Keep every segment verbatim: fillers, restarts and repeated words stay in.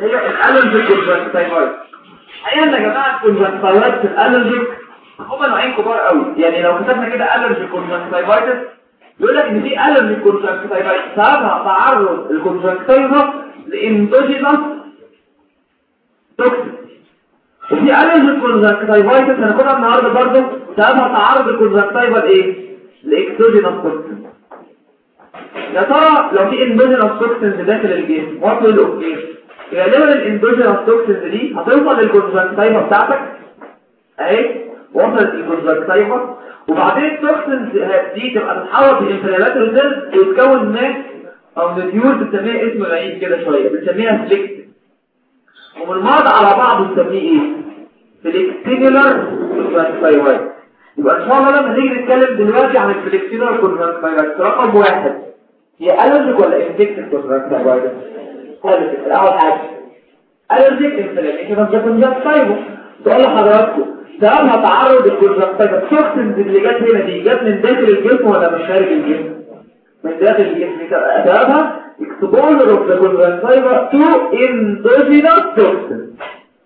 هي الالرجيك كونجكتيفايتس. الحقيقه يا جماعه الكونجكتيفايتس الالرجيك هما نوعين كبار قوي. يعني لو كتبنا كده الرجيك كونجكتيفايتس يقول لك ان في الرجيك كونجكتيفايتس سببها تعرض الكونجكتيفا لاندوجينوس توكسين، وفي الرجيك كونجكتيفايتس هناخدها النهارده برضه سببها تعرض الكونجكتيفا لايه؟ لاكسوجينوس توكسين. يا ترى لو في اندوجينوس توكسينز داخل الجسم وات ويل اوكي؟ غالبا الاندوجينوس توكسينز دي هتوصل للكونجكتيفا بتاعتك اهي، وصلت للكونجكتيفا، وبعدين التوكسينز دي تبقى تتحول لانفلاماتوري سيلز وتتكون ماس او نيوكليوز بنسميها اسم غريب كده شويه، بنسميها فليكت، ومن المرض على بعض بنسميه ايه؟ فليكتينولار كونجكتيفايتس. يبقى ان شاء الله لما نيجي نتكلم دلوقتي عن الفليكتينولار كونجكتيفايتس رقم واحد هي الرجيك ولا انفكتيف كونجكتيفايتس؟ الرجيك. اول حاجه الرجيك انفلاميشن اوف ذا كونجكتيفا. سؤال لحضراتكم، سببها تعرض الكونجكتيفا التوكسينز اللي جت هنا دي جت من داخل الجسم ولا من خارج الجسم؟ من داخل الجسم. سببها exposure of the conjunctiva to endogenous toxins.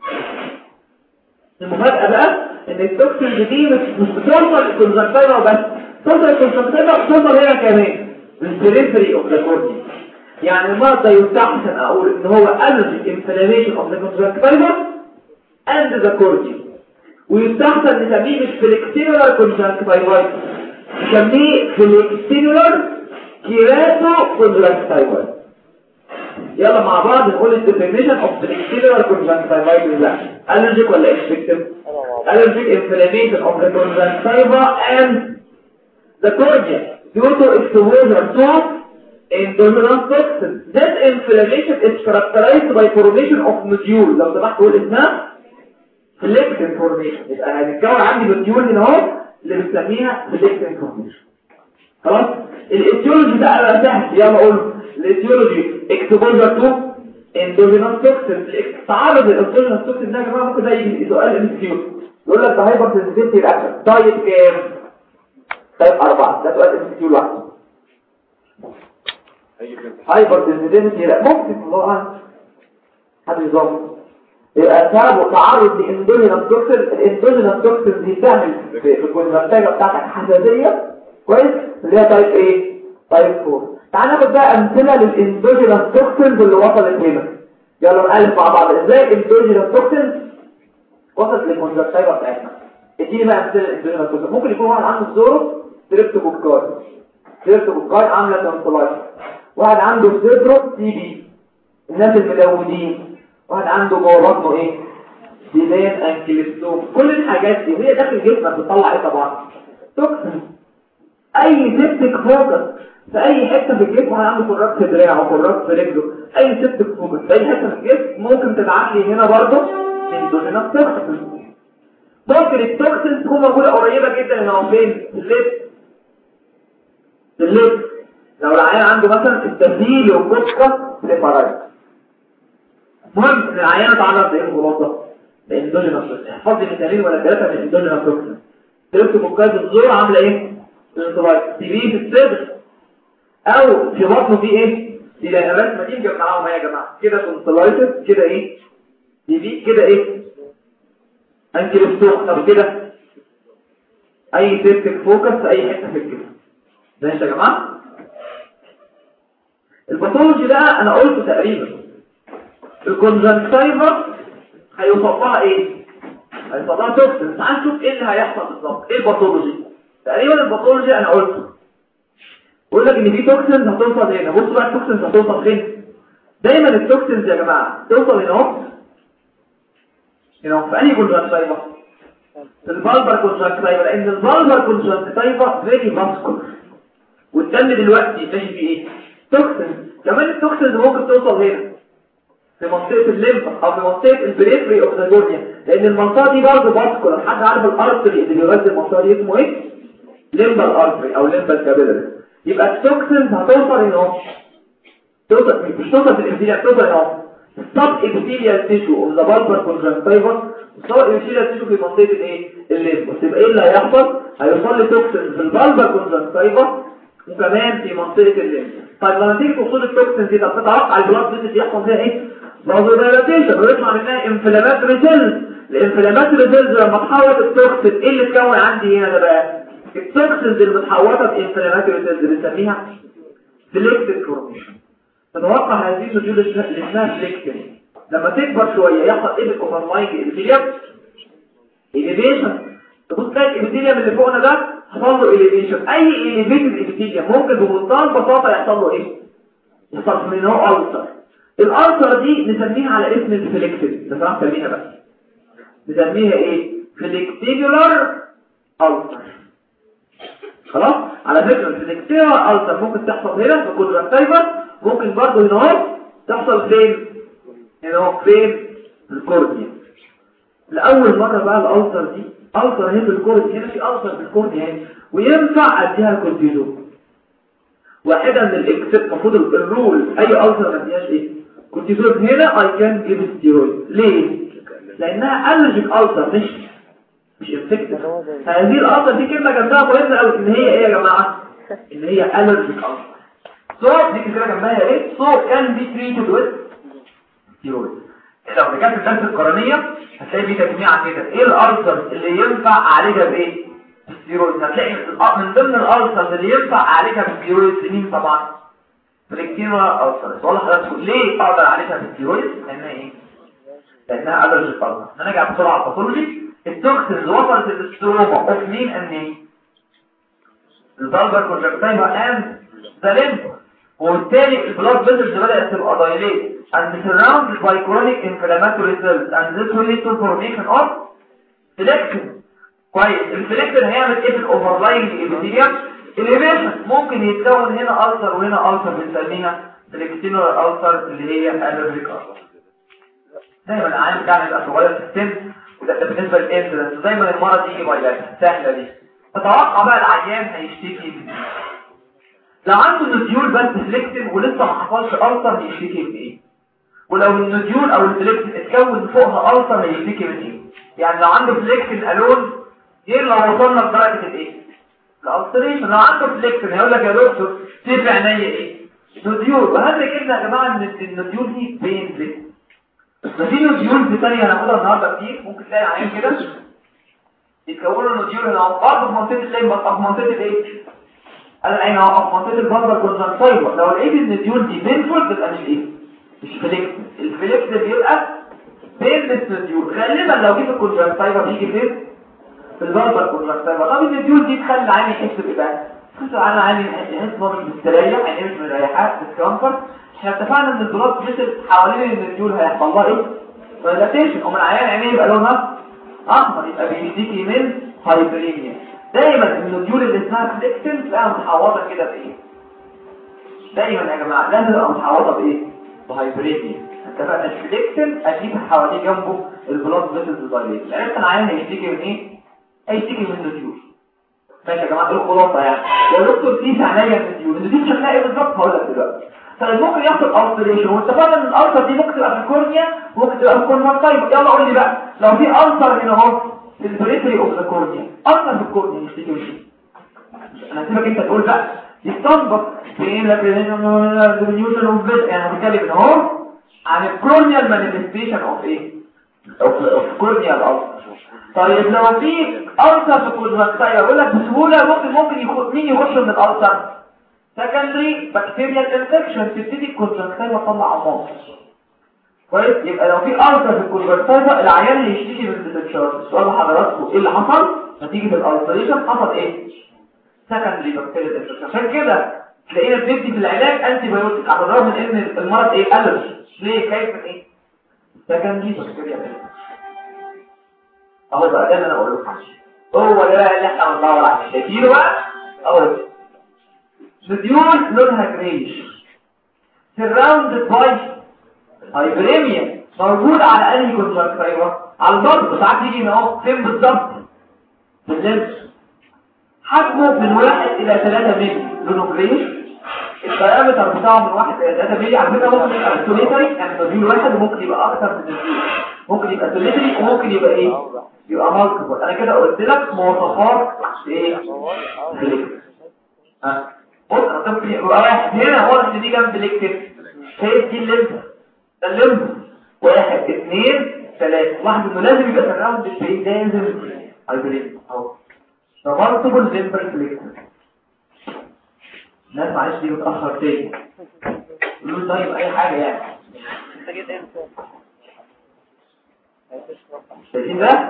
المفاجأة بقى ان التوكسينز دي مش بتوصل للكونجكتيفا وبس، توصل للكونجكتيفا بتوصل هنا كمان البريفري اوف ذا كورتي. يعني المرض ده يستحسن اقول ان هو allergic inflammation of the conjunctiva and the corti، ويستحسن نسميه مش فليكتينولار كونجكتيفايتس، نسميه فليكتينولار كيراتو كونجكتيفايتس. يلا مع بعض نقول الديفينيشن اوف فليكتينولار كونجكتيفايتس ده allergic ولا infective؟ allergic inflammation of the conjunctiva and the cornea due to exposure to endogenous toxins. That inflammation is characterized by formation of nodule. لو سمحت قول اسمها فليكتين فورميشن. يبقى هنتكون عندي نوديول هنا اهو اللي بنسميها فليكتين فورميشن. خلاص؟ الايتيولوجي ده بقى سهل، يلا قول الايتيولوجي اكسبوجر تو اندوجينوس توكسين. تعرض الاندوجينوس توكسين ده يا جماعه ممكن ده يجي سؤال ام اس كيو يقول لك ده هايبر سنسيتيفيتي رياكشن تايب كام؟ تايب أربعة. ده سؤال ام اس كيو لوحده. هايبر سنسيتيفيتي لا ممكن والله حد يظبط. يبقى سبب تعرض لاندوجينوس توكسين. الاندوجينوس توكسين دي تعمل في الكونجكتيفا بتاعتك حساسيه كويس اللي هي تايب ايه؟ تايب أربعة. تعال ناخد بقى امثله للاندوجينوس توكسينز اللي وصلت هنا. يلا نالف مع بعض ازاي الاندوجينوس توكسينز وصلت للكونجكتيفا بتاعتنا. اديني بقى امثله للاندوجينوس توكسين. ممكن يكون واحد عنده زورو ستريبتوكوكاي، ستريبتوكوكاي عامله تونسلايتس، واحد عنده سيدرو تي بي الناس الملونين، واحد عنده جوه بطنه ايه؟ ديدان انكليستوم. كل الحاجات دي وهي داخل جسمك بتطلع ايه طبعا؟ توكسين. اي سيبتك فوكس في اي حته في الجسم، واحد عنده فراغ في دراعه وفراغ في رجله، اي سيبتك فوكس في اي حته في الجسم ممكن تبعت لي هنا برضه اندوجينوس توكسين. ممكن التوكسين تكون موجوده قريبه جدا هنا فين؟ في اللب. في اللب لو العيان عنده مثلا التبديل والكوكا سيبارايت، مهم ان العيان اتعرض لايه خلاصه؟ لاندوجينوس توكسين. احفظ لي مثالين ولا ثلاثه من الاندوجينوس توكسين. ستريبتوكوكاي الزور عامله ايه؟ الانتلايت. تي بي في الصدر او في بطنه في ايه؟ دي لهبات ما دي مجمعاهم اهي يا جماعه كده كونتلايتس كده ايه؟ تي بي كده ايه؟ انكلوستوم. طب كده اي سيبتك فوكس في اي حته في الجسم. ماشي يا جماعه؟ الباثولوجي بقى انا قلته تقريبا الكونجكتيفا هيوصل لها ايه؟ هيوصل لها توكسين. تعال نشوف ايه اللي هيحصل بالظبط. ايه الباثولوجي؟ تقريبا الباثولوجي انا قلته بقول لك ان في توكسينز هتوصل هنا. بصوا بقى التوكسينز هتوصل فين؟ دايما التوكسينز يا جماعه توصل هنا اهو هنا في اي كونجكتيفا؟ في الفالفر كونجكتيفا، لان الفالفر كونجكتيفا فيري فاسكولار والدم دلوقتي ماشي فيه ايه؟ توكسين. كمان التوكسينز ممكن توصل هنا في منطقه الليمف او في منطقه البريفري اوف ذا كورنيا، لان المنطقه دي برضه فاسكولار. حد عارف الارتري اللي بيغذي المنطقه دي اسمه ايه؟ ليمبال ارتري او ليمبال كابيلاري. يبقى التوكسينز هتوصل هنا اهو، توصل مش توصل في الانفيريال، توصل هنا اهو السب ابيثيليال تيشو اوف ذا فالفر كونجكتيفا. السب ابيثيليال تيشو في منطقه الايه؟ الليمف. بس يبقى ايه اللي هيحصل؟ هيوصل لي توكسينز في الفالفر كونجكتيفا وكمان في منطقه الليمف. طيب لما تيجي توصل التوكسين دي طب تتوقع البلاد فيسل يحصل فيها ايه؟ فازودايلاتيشن ويطلع منها انفلاماتوري سيلز. الانفلاماتوري سيلز لما تحوط التوكسين ايه اللي اتكون عندي هنا ده بقى؟ التوكسينز اللي متحوطه بانفلاماتوري سيلز بنسميها سيلكتيف فورميشن. تتوقع هذه النوديول اللي اسمها سيلكتيف لما تكبر شويه يحصل ايه بالاوفرلاينج ابيثيليوم؟ اليفيشن. تبص تلاقي الابيثيليوم اللي فوقنا ده حصل له اليفيشن. اي اليفيتد ابيثيليوم ممكن بمنتهى البساطه يحصل له ايه؟ يحصل منه ألسر. الألسر دي نسميها على اسم الفليكتيف. ده صراحه نسميها بقى نسميها ايه؟ فليكتيبولار ألسر. خلاص؟ على فكره الفليكتيبولار ألسر ممكن تحصل هنا في الكونجكتيفا، ممكن برضه هنا اهو تحصل فين؟ هنا اهو فين؟ في الكورنيا. لأول مرة بقى الألسر دي ألسر هنا في الكورنيا، هنا في ألسر في الكورنيا هنا، وينفع أديها الكورتيزون. واحدة من الإكسب المفروض الرول أي ألسر ما فيهاش إيه؟ كورتيزون. هنا أي كان جيب ستيرويد. ليه؟ لأنها ألرجيك ألسر مش مش انفكتيف. هذه الألسر دي كلمة جنبها مهمة أوي إن هي إيه يا جماعة؟ إن هي ألرجيك ألسر. صوت دي كده جنبها إيه؟ صوت كان بي تريتد ويز ستيرويد. لو رجعت الدرس القرنية هتلاقي فيه تجميعة كده ايه الألسر اللي ينفع اعالجها بايه؟ بالستيرويد. هتلاقي من ضمن الألسر اللي ينفع اعالجها بالستيرويد مين طبعا؟ فليكتيرا ألسر. سؤال حضرتك ليه اقدر اعالجها بالستيرويد؟ لانها ايه؟ لانها ألرجيك ألسر. هنرجع بسرعة على الباثولوجي. التوكسينز وصلت للستروما اوف مين اند مين؟ الفالفر كونجكتيفا اند ذا ليمف، وبالتالي البلاد فيسلز بدأت تبقى دايليت and surrounded by chronic inflammatory cells and this will lead to formation of فليكتين. كويس. الفليكتين هيعمل ايه في الاوفرلاينج ابيثيليوم؟ الانفلاميشن. ممكن يتكون هنا ألسر وهنا ألسر بنسميها فليكتينولار ألسر اللي هي الريك ألسر. دايما العيان بتاعنا يبقى صغير في السن وده بالنسبه للانسولين دايما المرض يجي بايلات سهله دي. تتوقع بقى العيان هيشتكي من ايه؟ لو عنده نوديول بس فليكتين ولسه ما حصلش ألسر هيشتكي من ايه؟ ولو النوديول او الفليكتين اتكون فوقها ألسر هيشتكي من ايه؟ يعني لو عنده فليكتين الون غير لو وصلنا لدرجه الايه؟ الالسريشن. لو عنده فليكتين هيقول لك يا دكتور شايف عينيا ايه؟ نوديول. وهذا كده يا جماعه ان النوديول دي بين ليه؟ بس في نوديول ثانيه هناخدها النهارده كتير. ممكن تلاقي عين كده يتكونوا نوديول هنا برضه في منطقه الليمب في منطقه الايه؟ انا العين اهو في منطقه البلبر كونجكتيفا. لو لقيت النوديول دي بينفول تبقى مش ايه؟ مش فليكتين. الفليكتين بيبقى بين النوديول. غالبا لو جيت الكونجكتيفا بيجي فين؟ في البلبر كونجكتيفا. طب النوديول دي تخلي العين يحس بايه؟ تحس العين عين يحس ان هو مش مستريح، عينيه مش مريحه، ديسكمفورت. احنا اتفقنا ان البلاد فيسل حوالين النوديول هيحصل لها ايه؟ فلاتيشن. ومن العيان عينيه يبقى لونها احمر، يبقى بيشتكي من هايبريميا. دايما النوديول اللي اسمها فليكتين تلاقيها متحوطه كده بايه؟ دايما يا جماعه لازم تبقى متحوطه بايه؟ بهايبريميا. اتفقنا الفليكتين اجيب حواليه جنبه البلاد فيسلز دايليت. العيان العيان هيشتكي من ايه؟ هيشتكي من النوديول. ماشي يا جماعه دول خلاصه يعني. يا دكتور في عينيا النوديول، النوديول شكلها ايه بالظبط؟ هقول لك دلوقتي. طيب ممكن يحصل ألسريشن، واتفقنا ان الألسر دي ممكن تبقى في الكورنيا ممكن تبقى في الكورنيا. طيب يلا قول لي بقى لو في ألسر هنا اهو في البريفري اوف ذا كورنيا، ألسر في الكورنيا نشتكي من ايه؟ انا هسيبك انت تقول بقى يستنبط بين لك الرينيوشن اوف بيت. يعني هنتكلم اهو عن الكورنيال مانيفستيشن اوف ايه؟ اوف كورنيال ألسر. طيب لو في ألسر في الكورنيا يقول لك بسهوله ممكن ممكن يخش مين يخش من الألسر؟ سكندري بكتيريال انفكشن. تبتدي الكونجكتيفا تطلع عمار. كويس. يبقى لو في ألسر في الكونجكتيفا العيان هيشتكي من الديسشارج. السؤال لحضراتكم ايه اللي حصل نتيجه الألسريشن؟ حصل ايه؟ سكندري بكتيريال انفكشن. عشان كده تلاقينا بندي في العلاج انتي بايوتيك على الرغم من ان المرض ايه؟ ألرجي. ليه؟ خايف من ايه؟ سكندري بكتيريال انفكشن. اهو بقى ده اللي انا اقول لكم هو ده بقى اللي احنا بندور عليه. شايفينه بقى اهو نوديول لونها جريش surrounded by هايبريميا. موجود على انهي كونجكتيفا؟ على البطن. ساعات يجي هنا اهو فين بالظبط؟ في الليمف. حجمه من واحد الى ثلاثة مللي. لونه جريش. الدايمتر بتاعه من واحد الى ثلاثة مللي. على فكره ممكن يبقى سوليتري يعني نوديول واحد، وممكن يبقى اكتر من نوديول. ممكن يبقى سوليتري وممكن يبقى ايه؟ يبقى مالتيبل. انا كده قلت لك مواصفات ايه؟ ها بص طب يبقى واحد هنا واضح ان دي جنب الاكتف، هي دي الليمفا، ده الليمفا. واحد اثنين ثلاثة، واحد انه لازم يبقى سراوند البرين، لازم البرين اهو ده مالتيبل ليمبر فليكتور. الناس معلش دي متأخر تاني يقولوا طيب اي حاجة يعني انت جيت امتى؟ شايفين ده؟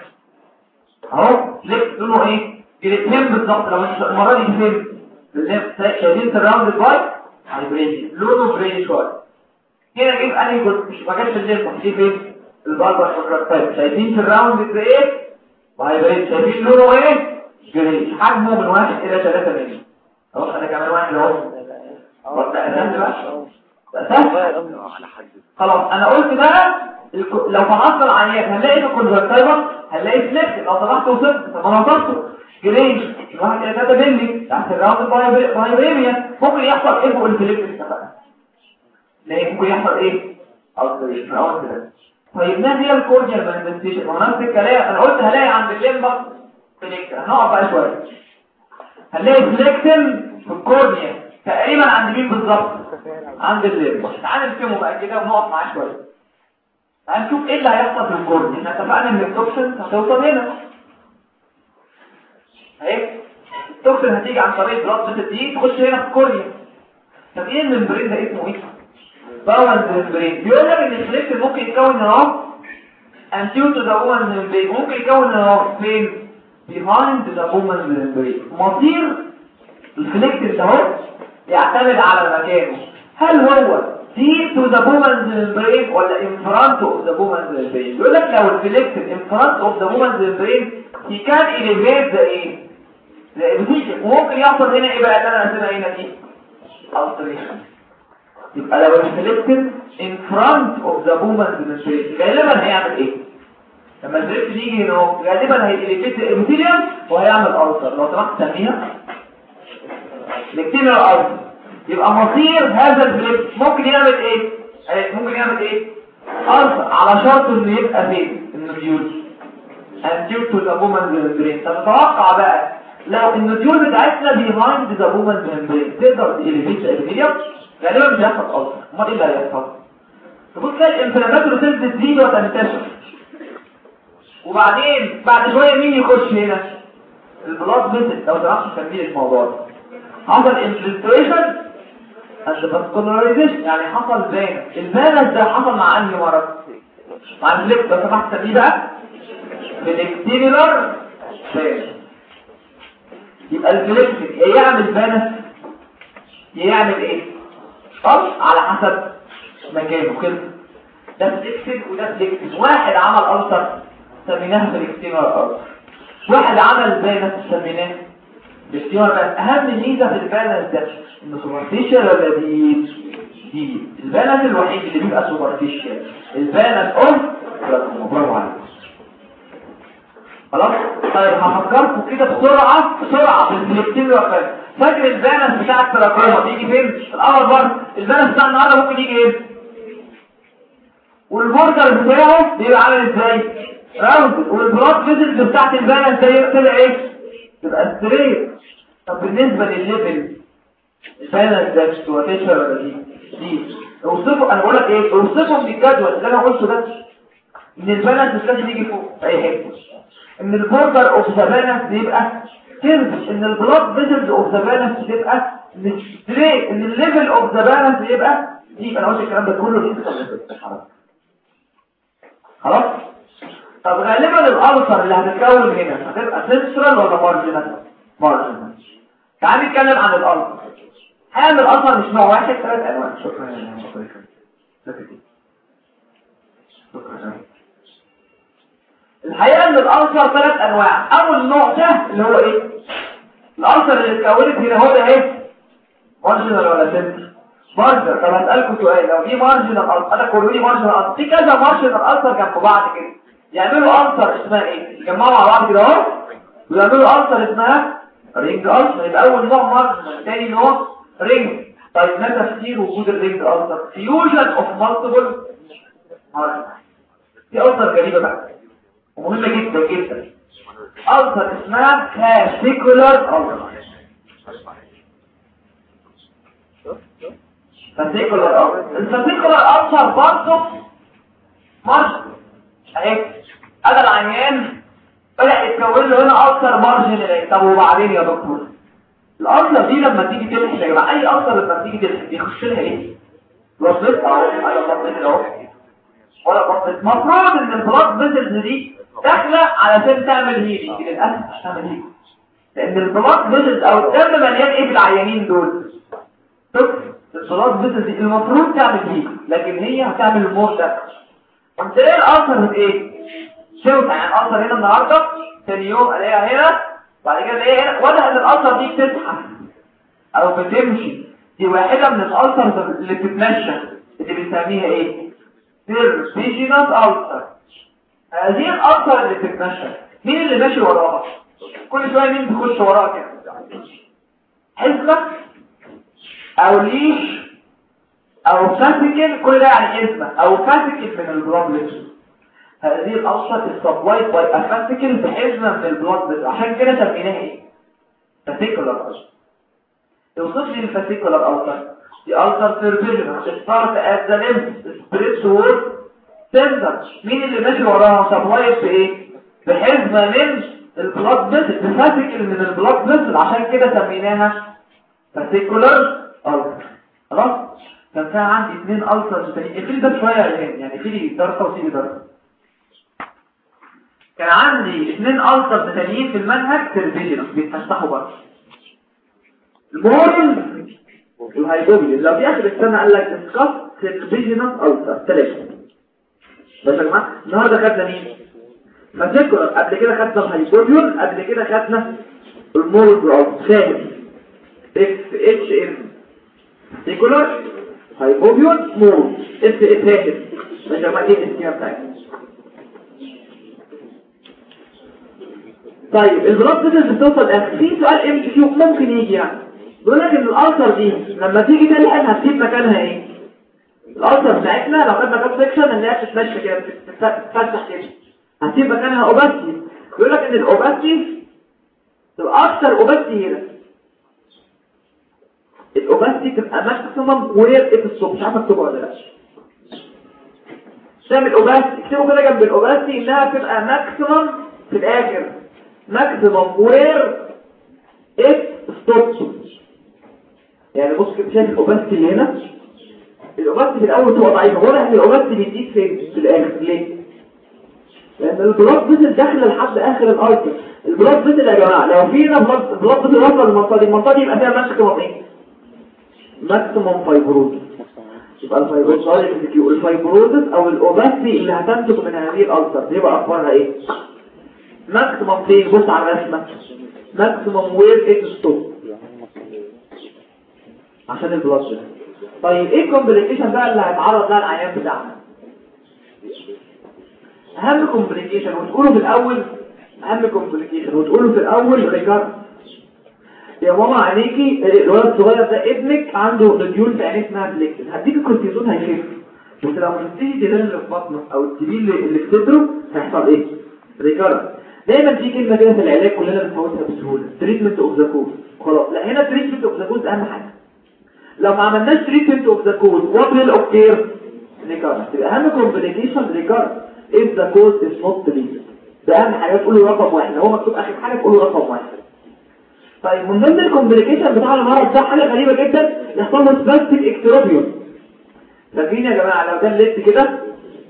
اهو ليك لونه ايه؟ الاثنين بالظبط. لو المرة دي فين؟ شايفين سراوند البايت هايبريد لونه برين شوية. هنا جيب انهي جزء؟ مش ما جابش الليمبا، دي فين؟ البالبر شوكرات. شايفين في الراوند ده ايه؟ وهيبقى شايفين لونه ايه؟ جري. حجمه من واحد الى ثلاثة مللي. اهو انا كمان واحد اهو. وابدا اسهل بقى سهل. خلاص انا قلت بقى لو فحصنا العيان هنلاقي في الكونجكتيفا هنلاقي فليك. لو طلعت وصلت طب انا وصلته جري من واحد الى ثلاثة مللي تحت الراوند بايبريميا. ممكن يحصل ايه فوق الفليك اتفقنا؟ ليه ممكن يحصل ايه؟ ألتريشن أو كده. طيب ما هي الكورنيال مانيفستيشن؟ ونفس الكلام أنا قلت هلاقي عند الليمبا فليكتر. هنقف بقى شوية. هنلاقي فليكتل في الكورنيا تقريبا عند مين بالظبط؟ عند الليمبا. تعال نفهمه بقى كده ونقف معاه شوية. هنشوف ايه اللي هيحصل في الكورنيا. احنا اتفقنا ان التوكسين هتوصل هنا. اهي التوكسين هتيجي عن طريق بلاد فيسل دي تخش هنا في الكورنيا. طب ايه الممبرين ده اسمه ايه؟ باوند ممبرين. بيقول لك ان الفليكتل ممكن يتكون هنا انتيو تو ذا باوند ممبرين. ممكن يكون هنا فين؟ behind the woman's membrane. مصير الفليكتل ده يعتمد على مكانه. هل هو deep to the woman's membrane ولا in front of the woman's membrane؟ يقول لك لو الفليكتل in front of the woman's membrane he can elevate the ايه؟ the epithelium. وممكن يحصل هنا ايه بقى اللي انا رسمها هنا دي؟ ulceration. يبقى لو الفليكتل in front of the woman's membrane غالبا هيعمل ايه؟ لما الفليكتل يجي هنا غالبا هيليفيت الابيثيليوم وهيعمل ألسر. لو سمحت تسميها الابيثيليال ألسر. يبقى مصير هذا الفليكتل ممكن يعمل ايه؟ ممكن يعمل ايه؟ ألسر على شرط انه يبقى فين؟ النوديول انتيور تو ذا woman's membrane. طب نتوقع بقى لو النوديول بتاعتنا behind the woman's membrane تقدر تليفيت الابيثيليوم غالبا مش هيحصل ألسر. امال ايه اللي هيحصل؟ تبص تلاقي الانفلاماتوري سيلز تزيد وتنتشر. وبعدين بعد شويه مين يخش هنا؟ البلاد فيسل. لو تعرفش تكمل الموضوع ده حصل انفلتريشن اند فاسكولاريزيشن، يعني حصل فين الفيروس ده حصل مع انهي مرض؟ مع الفليك. لو سمحت تسميه بقى فليكتيبولار فيروس. يبقى الفليك يا يعمل فيروس يا يعمل ايه؟ طب على حسب مكانه كده. ده فليكتيب وده فليكتيب. واحد عمل ألسر سميناها فليكتيبولار ألسر، واحد عمل فيروس سميناه فليكتيبولار. بس اهم ميزه في الفيروس ده انه سوبرفيشال ولا دي دي الفيروس الوحيد اللي بيبقى سوبرفيشال الفيروس اوف برافو عليك. خلاص طيب هفكركم كده بسرعه بسرعه في الفليكتيبولار فيروس. فاكر الفيروس بتاع التراكوما بيجي فين؟ الاول برضه الفيروس بتاع النهارده ممكن يجي ايه؟ والبوردر بتاعه بيبقى عامل ازاي؟ راوند. والبلاد فيزلز بتاعت الفيروس ده كده ايه؟ تبقى ستريت. طب بالنسبه للليفل الفيروس ده سوبرفيشال ولا دي؟ دي اوصفه. انا بقول لك ايه؟ اوصفهم بالجدول اللي انا قلته ده ان الفيروس مش لازم يجي فوق في اي حته، ان البوردر اوف ذا فيروس بيبقى كيرف، ان البلاد فيزلز اوف ذا فيروس بيبقى ستريت، ان الليفل اوف ذا فيروس بيبقى دي. انا قلت الكلام ده كله ليه؟ خلاص. طب غالبا الألسر اللي هتتكون هنا هتبقى سنترال ولا مارجنال؟ مارجنال. تعال نتكلم عن الألسر. هعمل الألسر مش نوع واحد، ثلاث أنواع. شكرا يا شكرا. الحقيقة ان الألسر ثلاث أنواع. أول نوع ده اللي هو إيه؟ الألسر اللي اتكونت هنا هو ده إيه؟ مارجنال ولا سنترال؟ مارجنال. طب هسألكم سؤال، لو في مارجنال ألسر أنا قولوا لي مارجنال ألسر في كذا مارجنال ألسر جنب بعض كده يعملوا ألسر اسمها ايه؟ يجمعوا مع بعض كده اهو ويعملوا ألسر اسمها رينج ألسر. يبقى اول نوع مارجنال، ثاني نوع رينج. طيب ما تفسير وجود الرينج ألسر؟ فيوجن اوف مالتيبل مارجنال. دي ألسر غريبه بقى ومهمه جدا جدا. ألسر اسمها كاسيكولار ألسر. فاسيكولار ألسر. الفاسيكولار ألسر برضه مارجن اهي، هذا العيان بدأ يتكون له هنا ألسر مارجن. طب وبعدين يا دكتور الألسر دي لما تيجي تلحق يا جماعه، اي ألسر لما تيجي تلحق بيخش لها ايه؟ بلاد اهو، ايوه بلاد اهو ولا بلاد. المفروض ان البلاد فيسلز دي داخله علشان تعمل هيلينج، للاسف مش تعمل هيلينج لان البلاد فيسلز او الدم مليان ايه بالعيانين دول؟ طب البلاد فيسلز دي المفروض تعمل هيلينج لكن هي هتعمل مور ده. انت ايه الألسر من ايه؟ شوف يعني الألسر هنا النهارده ثاني يوم الاقيها هنا بعد كده ايه هنا، واضح ان الألسر دي بتزحف او بتمشي. دي واحدة من الألسر اللي بتتمشى اللي بنسميها ايه؟ سيرفيجينال ألسر. هذه الألسر اللي بتتمشى مين اللي ماشي وراها؟ كل شوية مين بيخش وراها كده؟ حزمة او ليش او فاسكل، كل ده يعني حزمة او فاسكل من البلاد. هذه الألسر السبلايد باي افاسكل بحزمة من البلاد، عشان كده سميناها ايه؟ فاسيكولار ألسر. يوصف لي الفاسيكولار ألسر دي ألسر سيرفيجن ستارت ات ذا ليمف سبريتس وورد سنتر. مين اللي ماشي وراها؟ سبلايد بايه؟ بحزمة من البلاد فيسل، بفاسيكل من البلاد فيسل، عشان كده سميناها فاسيكولار ألسر. خلاص كان فيها عندي اثنين ألسر تانيين، الفيل ده شويه يعني في لي درجه وفي لي درجه. كان عندي اثنين ألسر تانيين في المنهج سيرفيجن بيتفتحوا بره، المورال والهايبوبيل. لو في اخر السنه قال لك ديسكاس سيرفيجنال ألسر ثلاثه بس يا جماعه. النهارده خدنا مين؟ فاسيكولار، قبل كده خدنا الهايبوبيل، قبل كده خدنا المورال فاهم اف اتش ام سيكولار هايبوبيون مور اف اتاكد يا جماعه. ايه الاسكيما بتاعتنا؟ طيب البلاد فيسلز بتوصل اخر في سؤال ام كيو ممكن يجي يعني بيقول لك ان الالسر دي لما تيجي تلحق هتسيب مكانها ايه؟ الالسر بتاعتنا لو خدنا كاب سكشن ان هي بتتمشى كده بتتفتح كده هتسيب مكانها اوباستي. بيقول لك ان الاوباستي الاكثر اوباستي هنا الاوباستي تبقى ماكسيمم وير ات الصبح. مش عارف اكتبها ولا لا؟ تعمل اوباستي اكتبوا كده جنب الاوباستي انها تبقى ماكسيمم في الاخر ماكسيمم وير ات ستوب. يعني بص كده شايف الاوباستي اللي هنا، الاوباستي في الاول تبقى ضعيفه، واضح ان الاوباستي بتزيد فين في الاخر. ليه؟ لان البلاد فيسل داخله لحد اخر الارض. البلاد فيسل يا جماعه لو فينا بلاد بلاد فيسل وصل للمنطقه دي، المنطقه دي يبقى فيها ماكسيمم ايه؟ ماكسيمم فايبروز. يبقى الفايبروز الفايبروز او الاوباستي اللي هتنتج من هذه الالسر يبقى اخبارها ايه؟ ماكسيمم فين؟ بص على الرسمه ماكسيمم وير ات ستوب عشان البلاد فيسل. طيب ايه الكومبليكيشن بقى اللي هيتعرض لها العيان بتاعنا؟ اهم كومبليكيشن وتقولوا في الاول اهم كومبليكيشن وتقولوا في الاول ريكارد. يا ماما عينيكي الولد الصغير ده ابنك عنده ريديول في عينيه اسمها بليكتن، هديك الكورتيزون هيخف، بس لو ما شفتيش الديدان اللي في بطنه او التبيل اللي في صدره هيحصل ايه؟ ريكارد. دايما في كلمه كده في العلاج كلنا بنفوتها بسهوله، تريتمنت اوف ذا كوز. خلاص لا هنا تريتمنت اوف ذا كوز اهم حاجه. لو ما عملناش تريتمنت اوف ذا كوز وات ويل اوكير؟ ريكارد. تبقى اهم كومبليكيشن ريكارد if the cause is not treated. ده اهم حاجه تقولوا رقم واحد، هو مكتوب اخر حاجه تقولوا رقم واحد. طيب من ضمن الكومبليكيشن بتاع المرض ده حاجه غريبه جدا، يحصل له سباستيك اكتروبيون. فاكرين يا جماعه لو ده الليد كده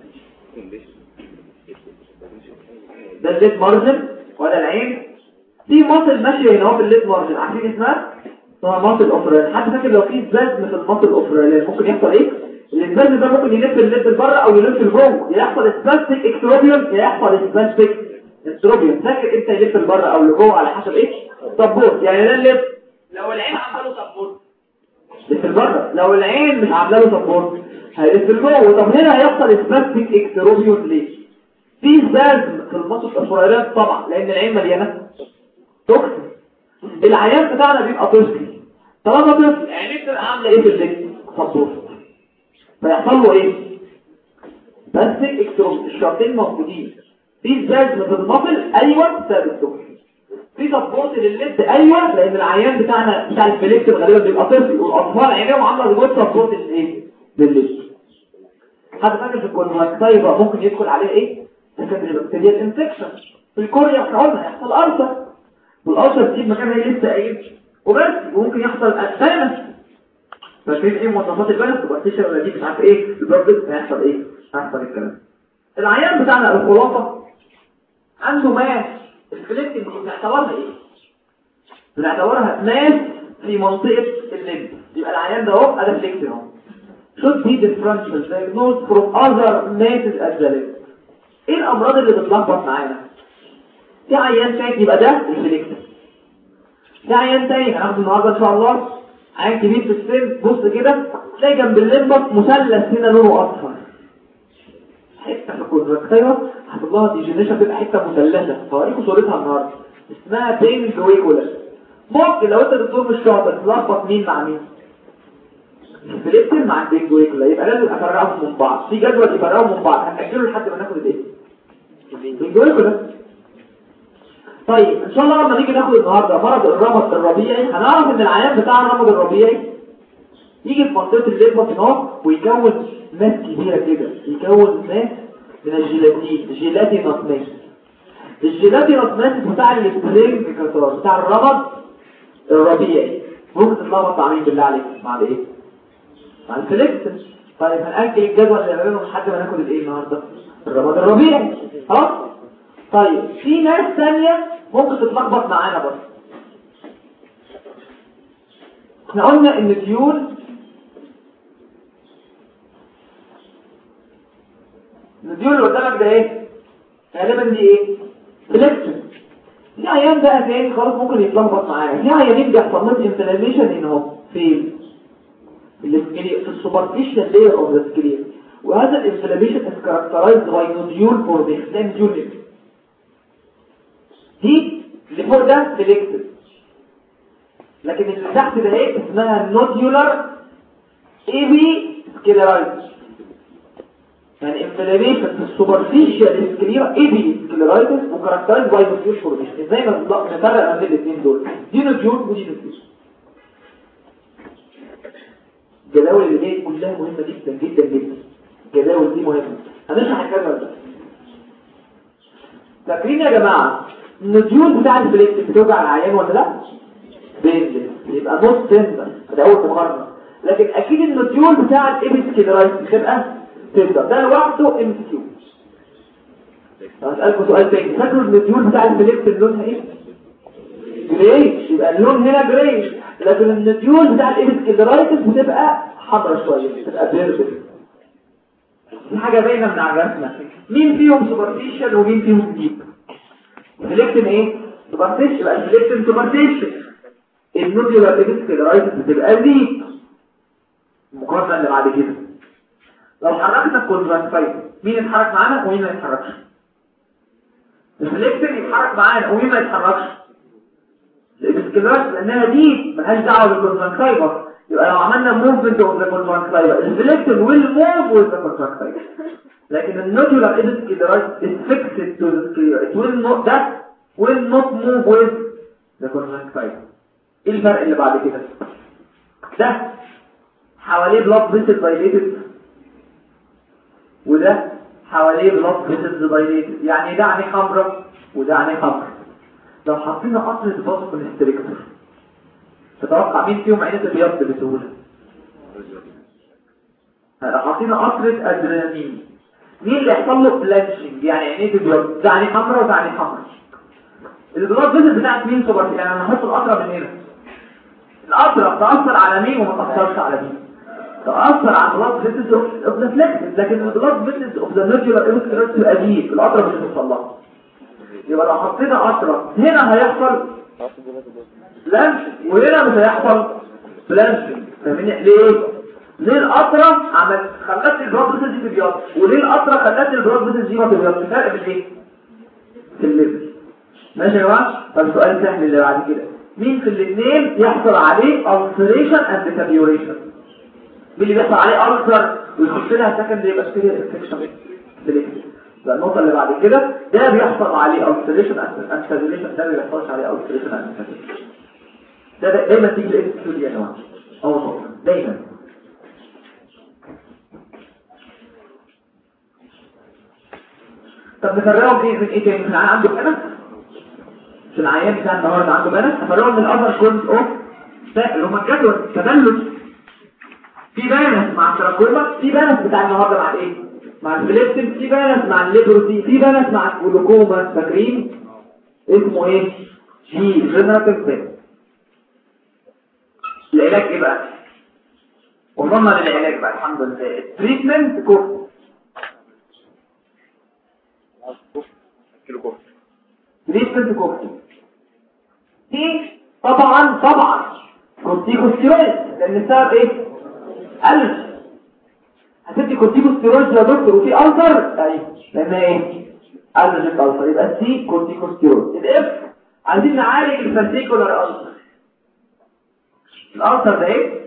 ده الليد مارجن ولا العين في ماسل ماشيه هنا اهو في الليد مارجن، عارفين اسمها؟ اسمها ماسل اوفرال. حد فاكر لو في سبازم في الماسل اوفرال ممكن يحصل ايه؟ الاسبازم ده ممكن يلف الليد لبره او يلف لجوه، يحصل سباستيك اكتروبيون يحصل سباستيك استروبيون. فاكر انت يلف لبره او لجوه على حسب ايه؟ سبورت. يعني ده الليد لو العين عامله له سبورت لف لبره، لو العين مش عامله له سبورت هيلف لجوه. طب هنا هيحصل سباستيك اكتروبيون ليه؟ في سبازم في الماسل اوفرال طبعا لان العين مليانه توكسين. العيان بتاعنا بيبقى طفل، طالما طفل عينيه بتبقى عامله ايه في الليد؟ سبورت، فيحصل له ايه؟ بس اكتروب. الشرطين موجودين، في سبازم في المفل ايوه بسبب التوكسين، في في سبورت للليد، ايوه، لان العيان بتاعنا بتاع الفليكتيف غالبا بيبقى طفل، والاطفال عينيهم عامله ريموت سبورت للايه للليد. حد فاكر في الكونجكتيفا ممكن يدخل عليه ايه؟ سكندري بكتيريال انفكشن. في الكوريا قلنا هيحصل ألسر، والألسر دي مكانها لسه قايل وبس، وممكن يحصل أسانس. فاكرين ايه مواصفات البلد تبقى تشرب ولا دي مش عارف ايه البرد هيحصل ايه؟ هيحصل الكلام. العيان بتاعنا الخلاصه عنده ماس، الفليكتنج بنعتبرها ايه؟ بنعتبرها ماس في منطقه الليمب. يبقى العيان ده اهو ادي فليكتنج اهو. should be differential diagnosed from other masses at the limb. ايه الامراض اللي بتلخبط معانا؟ في عيان تاني يبقى ده الفليكتنج. في عيان تاني هناخده النهارده ان شاء الله، عين كبير في السن، بص كده تلاقي جنب الليمبس مثلث هنا لونه اصفر، حته في الكونجكتيفا حصل لها ديجينيشن، بتبقى حته مثلثه. هوريكم صورتها النهارده، اسمها بين جويكولا. ممكن لو انت دكتور مش شاطر تلخبط مين مع مين؟ الفليكتين مع البين جويكولا، يبقى لازم افرقهم من بعض. في جدول يفرقهم من بعض، هنأجله لحد ما ناخد الايه؟ البين جويكولا. طيب ان شاء الله لما نيجي ناخد النهارده مرض الرمد الربيعي، هنعرف ان العيان بتاع الرمد الربيعي يجي في منطقه الليمبس هنا ويكون ماس كبيره كده، يكون ماس من الجيلاتين، جيلاتينوس ماس. الجيلاتينوس ماس بتاع السبرينج كاتار بتاع الرمد الربيعي. ممكن تتلخبط مع مين بالله عليك؟ مع الايه؟ مع الفليكتين. طيب هنأجل الجدول اللي هنعمله لحد ما ناخد الايه النهارده؟ الرمد الربيعي. خلاص؟ طيب في ناس ثانيه ممكن تتلخبط معانا برضه. احنا قلنا ان ديول الديول اللي قدامك ده ايه؟ غالبا دي ايه؟ فليكتين. في عيان بقى تاني خلاص ممكن يتلخبط معانا. في عيانين بيحصل لهم انفلاميشن هنا اهو في السكلير، في السوبرفيشال لاير اوف ذا سكلير، وهذا الانفلاميشن از كاركترايزد باي نوديول فورميشن ديول. دي اللي فوق ده فليكتين، لكن اللي تحت ده ايه؟ اسمها نوديولار ايبي سكليرايتس. يعني انفلاميشن في السوبرفيشال سكليرا ايبي سكليرايتس وكاركترايزد باي نوديول فورميشن. ازاي نفرق ما بين الاثنين دول؟ دي نوديول ودي نوديول. الجداول اللي جايه كلها مهمه جدا جدا جدا. الجداول دي مهمه. هنشرح الجدول ده. فاكرين يا جماعه النوديول بتاع الفليكتين بتوجع العيان ولا لا؟ بينزل يبقى نص سنتر ده اول مقارنه. لكن اكيد النوديول بتاع الابيسكليرايتس بتبقى تقدر ده لوحده ام كيو. هسألكم سؤال تاني، فاكروا النوديول بتاع الفليكتين لونها ايه؟ جريش، يبقى اللون هنا جريش. لكن النوديول بتاع الابيسكليرايتس بتبقى حمرا شويه، بتبقى بيربل. دي حاجه باينه من على الرسمه. مين فيهم سوبرفيشال ومين فيهم ديب؟ الفليكتين ايه؟ سوبرفيشال، يبقى الفليكتين سوبرفيشال. النوديولار ابيسكليرايتس بتبقى ديب. المقارنه اللي بعد كده لو حركنا الكونجكتيفا مين يتحرك معانا ومين ما يتحركش؟ الفليكتين يتحرك معانا ومين ما يتحركش؟ الابيسكليرايتس لانها دي ملهاش دعوه بالكونجكتيفا. يبقى لو عملنا موفمنت اوف ذا كونجكتيفا الفليكتين ويل موف وذ ذا كونجكتيفا. لكن النوديولار ابيسكليرايتس is fixed to the sclera. it will not that will not move with the conjunctiva. ايه الفرق اللي بعد كده؟ ده حواليه blood vessels dilated وده حواليه blood vessels dilated. يعني ده عينيه حمراء وده عينيه حمراء. لو حطينا قطرة فازوكونستريكتور تتوقع مين فيهم عينيه تبيض بسهولة؟ لو حطينا قطرة ادرينالين مين اللي يحصل له بلانشنج؟ يعني عينيه تبيض، ده عينيه حمراء وده عينيه حمراء. البلاد فيزل بتاعت مين سوبر؟ يعني انا هحط القطره من هنا. القطره تاثر على مين وما تاثرش على مين؟ تاثر على البلاد فيزل اوف ذا فليكس، لكن البلاد فيزل اوف ذا نوديولار ابيسكليرايتس تبقى دي القطره مش هتوصل لها. يبقى لو حطينا قطره هنا هيحصل بلانشنج وهنا مش هيحصل بلانشنج. فاهمين ليه؟ ليه القطره عملت خلت البلاد فيزل دي تبيض وليه القطره خلت البلاد فيزل دي ما تبيضش؟ الفرق بين ايه؟ في الليفل. ماشي يا جماعه؟ طب سؤال سهل اللي بعد كده، مين في الاثنين يحصل عليه ulceration and deterioration؟ مين اللي بيحصل عليه ulcer ويخش لها سكندري بكتيريا انفكشن؟ النقطه اللي بعد كده ده بيحصل عليه ulceration انفلاميشن، ده ما بيحصلش عليه ulceration انفلاميشن. ده دايما تيجي الاس كيو دي يا جماعه اول نقطه دايما. طب نفرقهم ايه من ايه تاني؟ من عنده بنس في العيان بتاع النهارده عنده بنس، نفرقهم من الاذر كوز اوف اللي هم الجدول تدلل. في بنس مع التراكوما، في بنس بتاع النهارده مع الايه؟ مع الفليبتين، في بنس مع الليبروسي، في بنس مع الجلوكوما. فاكرين اسمه ايه؟ جي جنراتيف بنس. العلاج ايه بقى؟ وصلنا للعلاج بقى الحمد لله. التريتمنت كورس تريتمنت كورس دي طبعا طبعا كورتيكوستيرويد، لان السبب ايه؟ قلب. هتدي كورتيكوستيرويد يا دكتور وفي ألسر؟ ايوه لان ايه؟ ألرجيك ألسر، يبقى سي كورتيكوستيرويد. الاف عايزين نعالج الفاسيكولار ألسر. الألسر ده ايه؟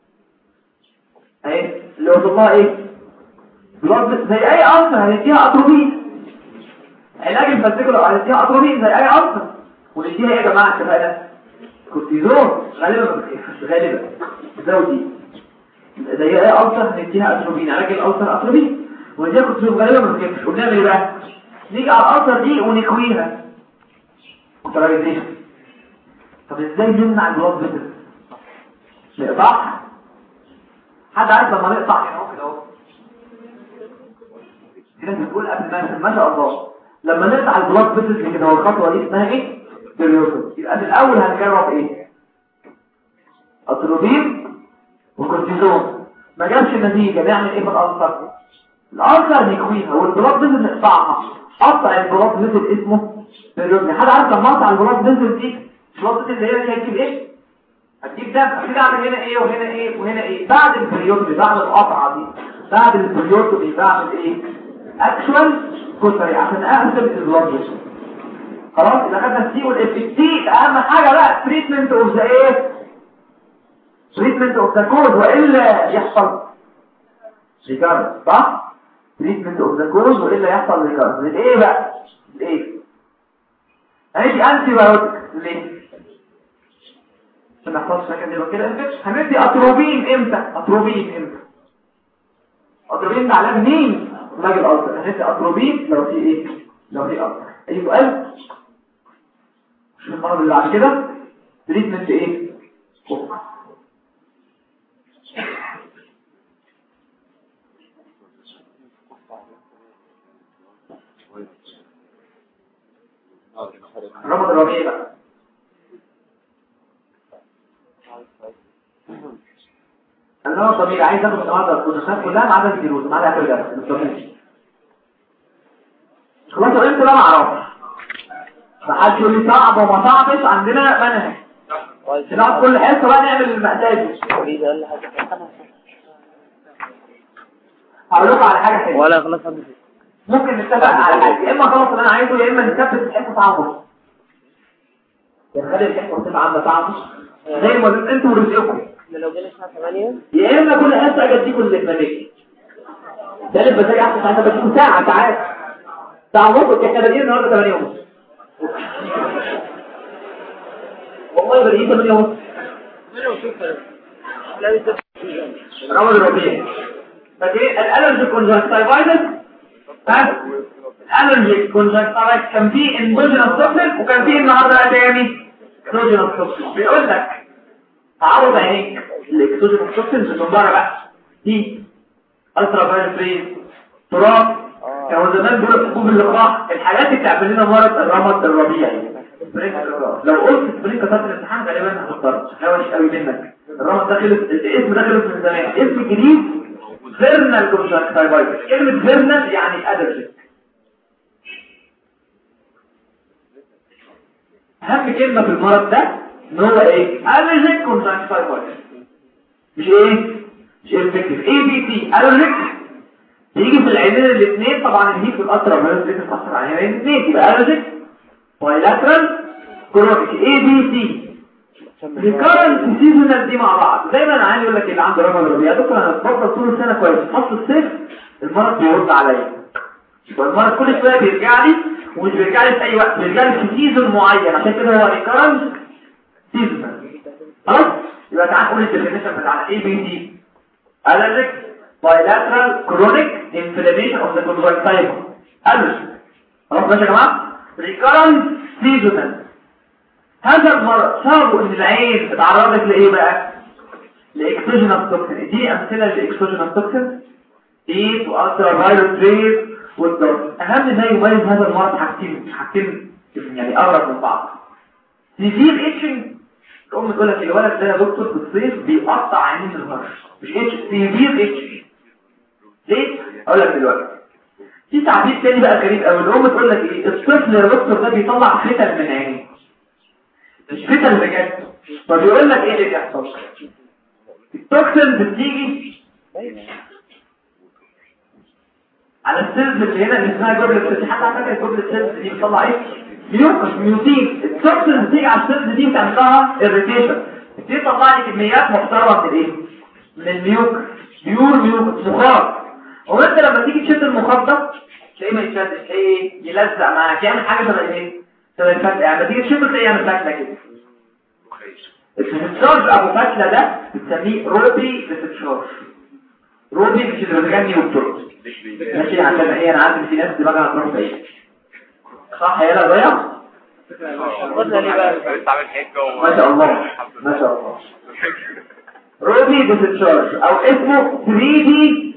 اهي اللي وصلها ايه؟ بلاد زي اي ألسر هنديها اتروبين. علاج الفاسيكولار هنديها اتروبين زي اي ألسر، ونديها ايه يا جماعه اتفقنا؟ كورتيزون غالبا ما بتخفش غالبا زودي زي ايه ألسر هنديها اتروبين. علاج الألسر اتروبين ونديها كورتيزون غالبا ما بتخفش. ونعمل ايه بقى؟ نيجي على الألسر دي ونكويها كوترايزيشن. طب ازاي نمنع البلاد فيسل؟ نقطعها. حد عارف لما نقطع هنا اهو كده اهو كده بنقول قبل ما ما شاء الله لما نقطع البلاد فيسل كده هو الخطوه دي اسمها ايه؟ بريوتو. يبقى في الاول هنجرب ايه؟ اتروبين وكورتيزون. ما جابش النتيجه نعمل ايه في الألسر؟ الألسر نكويها والبلاد فيسل نقطعها. قطع البلاد فيسل اسمه بريوتو. حد عارف لما اقطع البلاد فيسل دي البلاد فيسل اللي هي شايفين ايه؟ هتجيب دم اكيد اعمل هنا ايه وهنا ايه وهنا ايه. بعد البريوتومي بعد القطعه دي بعد البريوتومي بعمل ايه؟ اكشوال كوتري عشان اقسم البلاد. خلاص يبقى خدنا السي والاف. تي اهم حاجه بقى تريتمنت اوف ذا ايه؟ تريتمنت اوف ذا كوز والا يحصل ريكارد. صح؟ تريتمنت اوف ذا كوز والا يحصل ريكارد. الايه بقى؟ الايه؟ هندي انتي بايوتيك ليه؟ عشان ما يحصلش حاجه زي كده انفكشن. هندي اتروبين امتى؟ اتروبين امتى؟ اتروبين ده علاج مين؟ علاج الألسر. هندي اتروبين لو في ايه؟ لو في ألسر. اي سؤال؟ شوف المرض اللي بعد كده تريتمنت ايه؟ الرمض الربيعي بقى انا طبيعي عايز اخد النهارده الكورسات كلها ما عدا الفيروس ما عدا اخر درس. خلاص انت لا ما اعرفش فحد يقول لي صعب وما صعبش عندنا منهج نقعد كل حصه بقى نعمل المحتاج. هقول لكم على حاجه حلوه ولا خلاص ممكن نتفق على حاجه يا اما خلاص اللي انا عايزه يا اما نثبت الحصه صعبه نخلي الحصه تبقى عامله صعبه زي ما انتوا ورزقكم. لو جينا الساعه ثمانية يا اما كل حصه اجي اديكم المزاج ده اللي بزاج احسن ساعه بديكم ساعه ساعات ساعه ونص. احنا بادئين النهارده ثمانية ونص والله بادئين ثمانية ونص. رمض الربيع فاكرين الالرجي كونجكتيفايتس؟ الالرجي كونجكتيفايتس كان فيه اندوجينوس توكسين وكان فيه النهارده تاني اكسوجينوس توكسين. بيقول لك تعرض عينيك الاكسوجينوس توكسين بالنضاره بقى دي الترا فايولت ريز تراب كانوا زمان بيقولوا حبوب اللقاح الحاجات اللي بتعمل لنا مرض الرمض الربيعي. لو قلت سبرينج كتبت الامتحان غالبا هتختار هواش قوي منك. الرمض ده خلص الاسم ده خلص من زمان. اسم جديد فيرنال كونجكتيفايتس. كلمه فيرنال يعني ادرجك. اهم كلمه في المرض ده ان هو ايه؟ ادرجك كونجكتيفايتس مش ايه؟ مش انفكتيف. اي بي تي ادرجك بيجي في العينين الاثنين طبعا الهيك والقطره فيروس بتتاثر على العينين الاثنين يبقى ادرجك بايلاترال كرونيك اي بي تي الكارنت سيزونال دي مع بعض. دايما انا عايز اقول لك اللي عنده رمض ربيع دكتور انا بفضل طول السنه كويس فصل الصيف المرض بيرد عليا والمرض كل شويه بيرجع لي ومش بيرجع لي في اي وقت، بيرجع لي في سيزون معين، عشان كده هو ريكارنس سيزون. خلاص يبقى تعال نقول الديفينيشن بتاع الاي بي دي. allergic bilateral chronic inflammation of the conjunctiva. allergic. خلاص ماشي يا جماعه؟ recurrent seasonal. هذا المرض سببه ان العين اتعرضت لايه بقى؟ لاكسوجينال توكسين. دي امثله للاكسوجينال توكسين ايه والترا فايروس ريز والضغط. اهم ما يميز هذا المرض حاجتين حاجتين يعني اقرب من بعض. سيفير اتشنج. الام تقول لك الولد ده يا دكتور في الصيف بيقطع عينين الهرش، مش اتش سيفير اتشنج. ليه؟ اقول لك دلوقتي. في تعبير تاني بقى غريب قوي، الام تقول لك ايه؟ الطفل يا دكتور ده بيطلع فتن من عينيه، مش فتن بجد. فبيقول لك ايه اللي بيحصل؟ التوكسين بتيجي على السيلز اللي هنا اللي اسمها جبل السيلز. حد عارف جبل السيلز دي بتطلع ايه؟ ميوكس ميوتين. التوكسين بتيجي على السيلز دي بتعمل لها اريتيشن، بتيجي تطلع لي كميات محترمه من الايه؟ من الميوكس، بيور ميوكس مخاط. وانت لما تيجي تشد المخاط ده تلاقيه ما يتشدش، تلاقيه يلزق معاك، يعمل حاجه شبه ايه؟ شبه الفتله. يعني لما تيجي تشده تلاقيه يعمل فتله كده. الديسشارج ابو فتله ده بنسميه روبي ديسشارج. روبي مش اللي بتغني وبترقص ماشي، عشان ايه؟ انا عارف ان في ناس دماغها هتروح بعيد، صح يا لا ضيع؟ قلنا ليه بقى؟ ما شاء الله ما شاء الله. روبي ديسشارج او اسمه ثري دي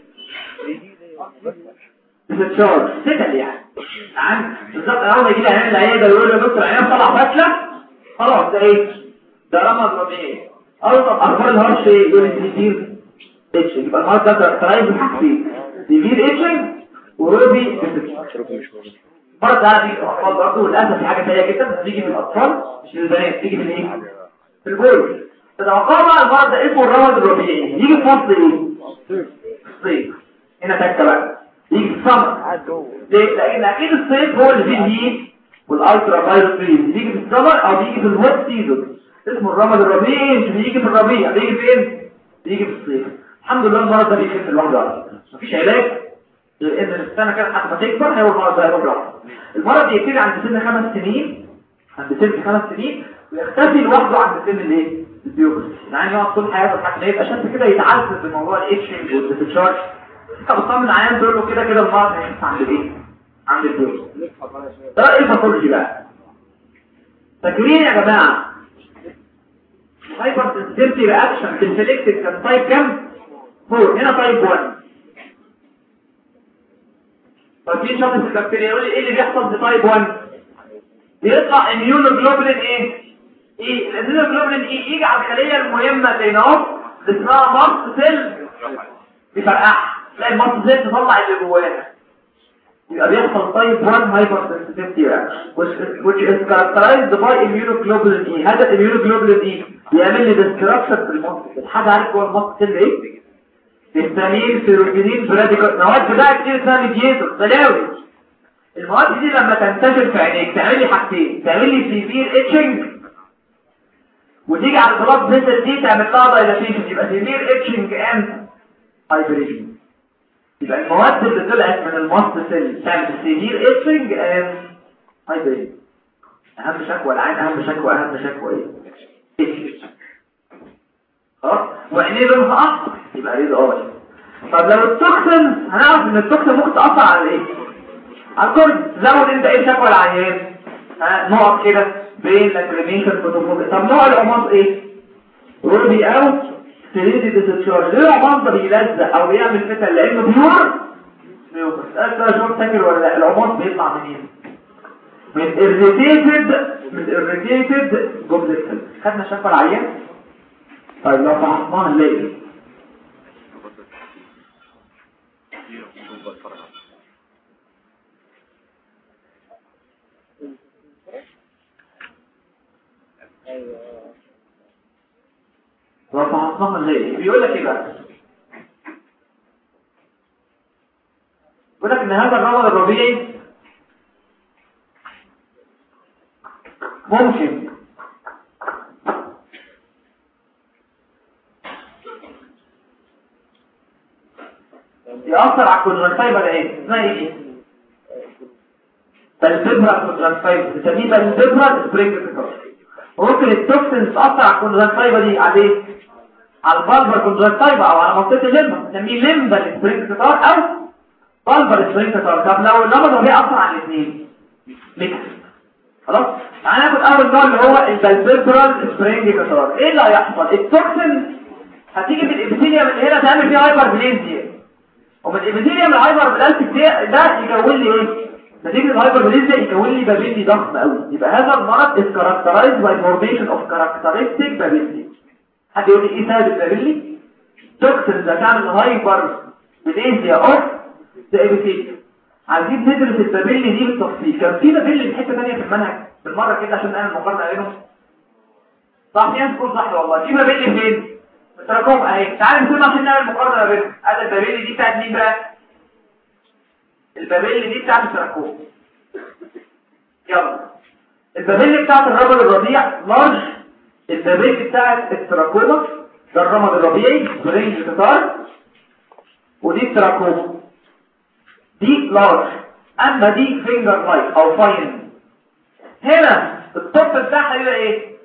ديسشارج ستل يعني. عن بالظبط اول ما يجي لي عيان العياده يقول له يا دكتور عيان طلع فتله، خلاص ده ايه؟ ده رمز ربيعي. او طب اخبار الهرش ايه؟ يقول لي سيفير اتش. يبقى المرض ده ترايز حاجتين، سيفير اتش وروبي ديسشارج. المرض ده بيجي في الاطفال برضه، وللاسف في حاجه سيئه جدا بتيجي في الاطفال مش للبنات، بتيجي في الايه؟ في البول. تتوقع بقى المرض ده اسمه الرمز الربيعي، يجي في فصل ايه؟ الصيف. هنا تكه بقى يجي في السمر. ليه؟ لان اكيد الصيف هو اللي فيه الهيت والالترا فايروس ريز، بيجي في السمر او بيجي في الهوت سيزون. اسمه الرمز الربيعي، مش بيجي في الربيع، بيجي فين؟ بيجي في الصيف. الحمد لله المرض ده بيخف لوحده على فكره، مفيش علاج غير ان السنه كده لحد ما تكبر هيبقى المرض ده هيروح لوحده. المرض بيبتدي عند سن خمس سنين، عند سن خمس سنين ويختفي لوحده عند سن الايه؟ البيوبس. يعني يقعد طول حياته لحد ما يبقى شاب كده يتعذب بموضوع الاتشنج والديسشارج. انت بتطمن عيان تقول له كده كده المرض هيخف عند الايه؟ عند البيوبس. ده ايه الباثولوجي بقى؟ فاكرين يا جماعه هايبر سنسيتيفيتي رياكشن في السلكتد كان تايب كام؟ فور. هنا تايب واحد. ففي شخص البكتيريا يقول لي ايه اللي بيحصل في تايب واحد؟ بيطلع اميونوجلوبولين ايه؟ ايه الاميونوجلوبولين ايه؟ يجي على الخليه المهمه اللي هنا اللي اسمها ماست سيل يفرقعها، تلاقي الماست سيل تطلع اللي جواها. يبقى بيحصل تايب واحد هايبر سنسيتيفيتي رياكشن which is characterized by immunoglobulin E. هذا الاميونوجلوبولين ايه؟ بيعمل لي ديستراكشن في الماست سيل. حد عارف جوه الماست سيل ايه؟ هيستامين، سيروتونين، براديكال، مواد بقى كتير اسمها ميدياتور، بلاوي. المواد دي لما تنتشر في عينيك تعمل لي حاجتين، تعمل لي سيفير اتشنج وتيجي على البلاد فيسل دي تعمل لها دايلاتيشن، يبقى سيفير اتشنج اند هايبريشن. يبقى المواد اللي طلعت من الماست سيل تعمل سيفير اتشنج اند هايبريشن. اهم شكوى العين، اهم شكوى اهم شكوى ايه؟ خلاص. وعينيه لونها احمر يبقى ريد اورنج. طب لو التوكسين هنعرف ان التوكسين ممكن تاثر على ايه؟ على الكورد. زود انت ايه شكوى العيان؟ ها نقط كده بين لاكريميشن فوتوفوبيا. طب نوع العماص ايه؟ روبي او سيريدي ديسشارج. ليه العماص ده بيلزق او بيعمل فتن؟ لانه بيور ميوكس. انت شو فاكر ولا لا؟ العماص بيطلع منين؟ من irritated من irritated جمله السل. خدنا شكوى العيان. طيب لو فحصناها نلاقي لو فحصناها نلاقي بيقول لك ايه بقى؟ بيقول لك ان هذا الرمز الربيعي ممكن يأثر على الكونجكتيفا ده ايه؟ اسمها ايه؟ بالفيبرال كونجكتيفا بنسميه بالفيبرال سبرينج. وممكن التوكسين تاثر على الكونجكتيفا دي على ايه؟ على البالبر كونجكتيفا او على منطقه الليمبا بنسميه ليمبال سبرينج او بالبر سبرينج. طب لو النمط ده اثر على الاثنين ميكس خلاص. تعالى ناخد اول نوع اللي هو البالفيبرال سبرينج كتار. ايه اللي هيحصل؟ التوكسين هتيجي من الابيثيليوم اللي هنا تعمل فيه هايبر بليزيا، ومن الابيثيليوم الهايبر بليزيا ده يكون لي ايه؟ نتيجه الهايبر بليزيا يكون لي بابيلي ضخم قوي. يبقى هذا المرض is characterized by formation of characteristic بابيلي. حد يقول لي ايه سبب البابيلي؟ توكسين ده تعمل هايبر بليزيا اوف ذا ابيثيليوم. عايزين ندرس البابيلي دي بالتفصيل. كان في بابيلي في حته ثانيه في المنهج بالمره كده عشان نعمل مقارنه بينهم. صح في ناس تقول صح والله. في بابيلي فين؟ التراكم اهي. تعالوا نقول عشان نعمل مقارنه بينهم. هذا البابيلي دي بتاعت مين بقى؟ البابيلي دي بتاعت التراكم. يلا البابيلي بتاعت الرجل الربيع لارج. البابيلي بتاعت التراكوما ده الرمد الربيعي برينج كتار، ودي التراكوما دي لارج. اما دي فينجر لايك او فاين. هنا التوب بتاعها يبقى ايه؟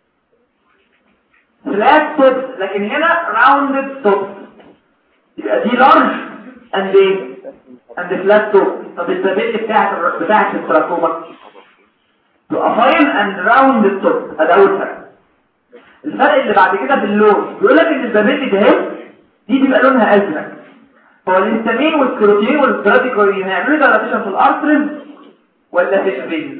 فلات توب، لكن هنا راوندد توب. يبقى دي لارج اند ايه؟ اند فلات توب. طب البابيلي بتاعت بتاعت التراكوما تبقى فاين اند راوندد توب. ادي اول فرق. الفرق اللي بعد كده في اللون بيقول لك ان البابيلي ده دي بيبقى لونها ازرق. هو الهستامين والكروتين والستراتيكولين هيعملوا دايلاتيشن في الارترز ولا في الفين؟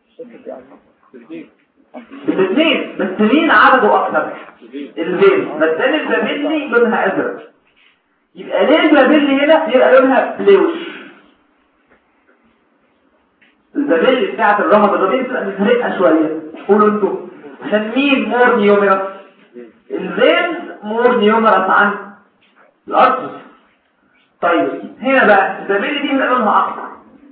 الاثنين، بس مين عدده اكتر؟ الفين. بس ده البابيلي لونها ازرق. يبقى ليه البابيلي هنا يبقى لونها بلوش؟ البابيلي بتاعت الرمد الربيعي بتبقى مزرقه شويه. قولوا انتوا عشان مين مور نيوميرس؟ الفين مور نيوميرس عن الارترز. طيب هنا بقى البابيلي دي بيبقى لونها اخضر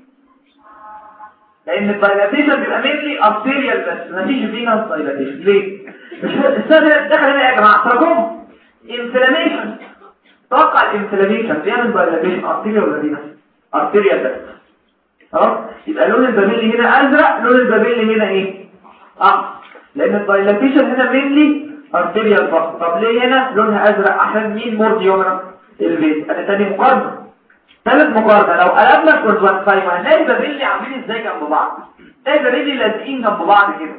لان الدايلاتيشن بيبقى مينلي ارتيريال بس مفيش فينس دايلاتيشن. ليه؟ مش السبب دخل هنا يا جماعه تراكم انفلاميشن. توقع الانفلاميشن بيعمل دايلاتيشن ارتيريال ولا فينس؟ ارتيريال بس. خلاص يبقى لون البابيلي هنا ازرق، لون البابيلي هنا ايه؟ اخضر لان الدايلاتيشن هنا مينلي ارتيريال بس. طب ليه هنا لونها ازرق؟ عشان مين مور ديومرا؟ البيت. انا تاني مقارنه. ثالث مقارنه لو قلبنا الكونجكتيفا هنلاقي البابيلي عاملين ازاي جنب بعض؟ هنلاقي البابيلي لازقين جنب بعض كده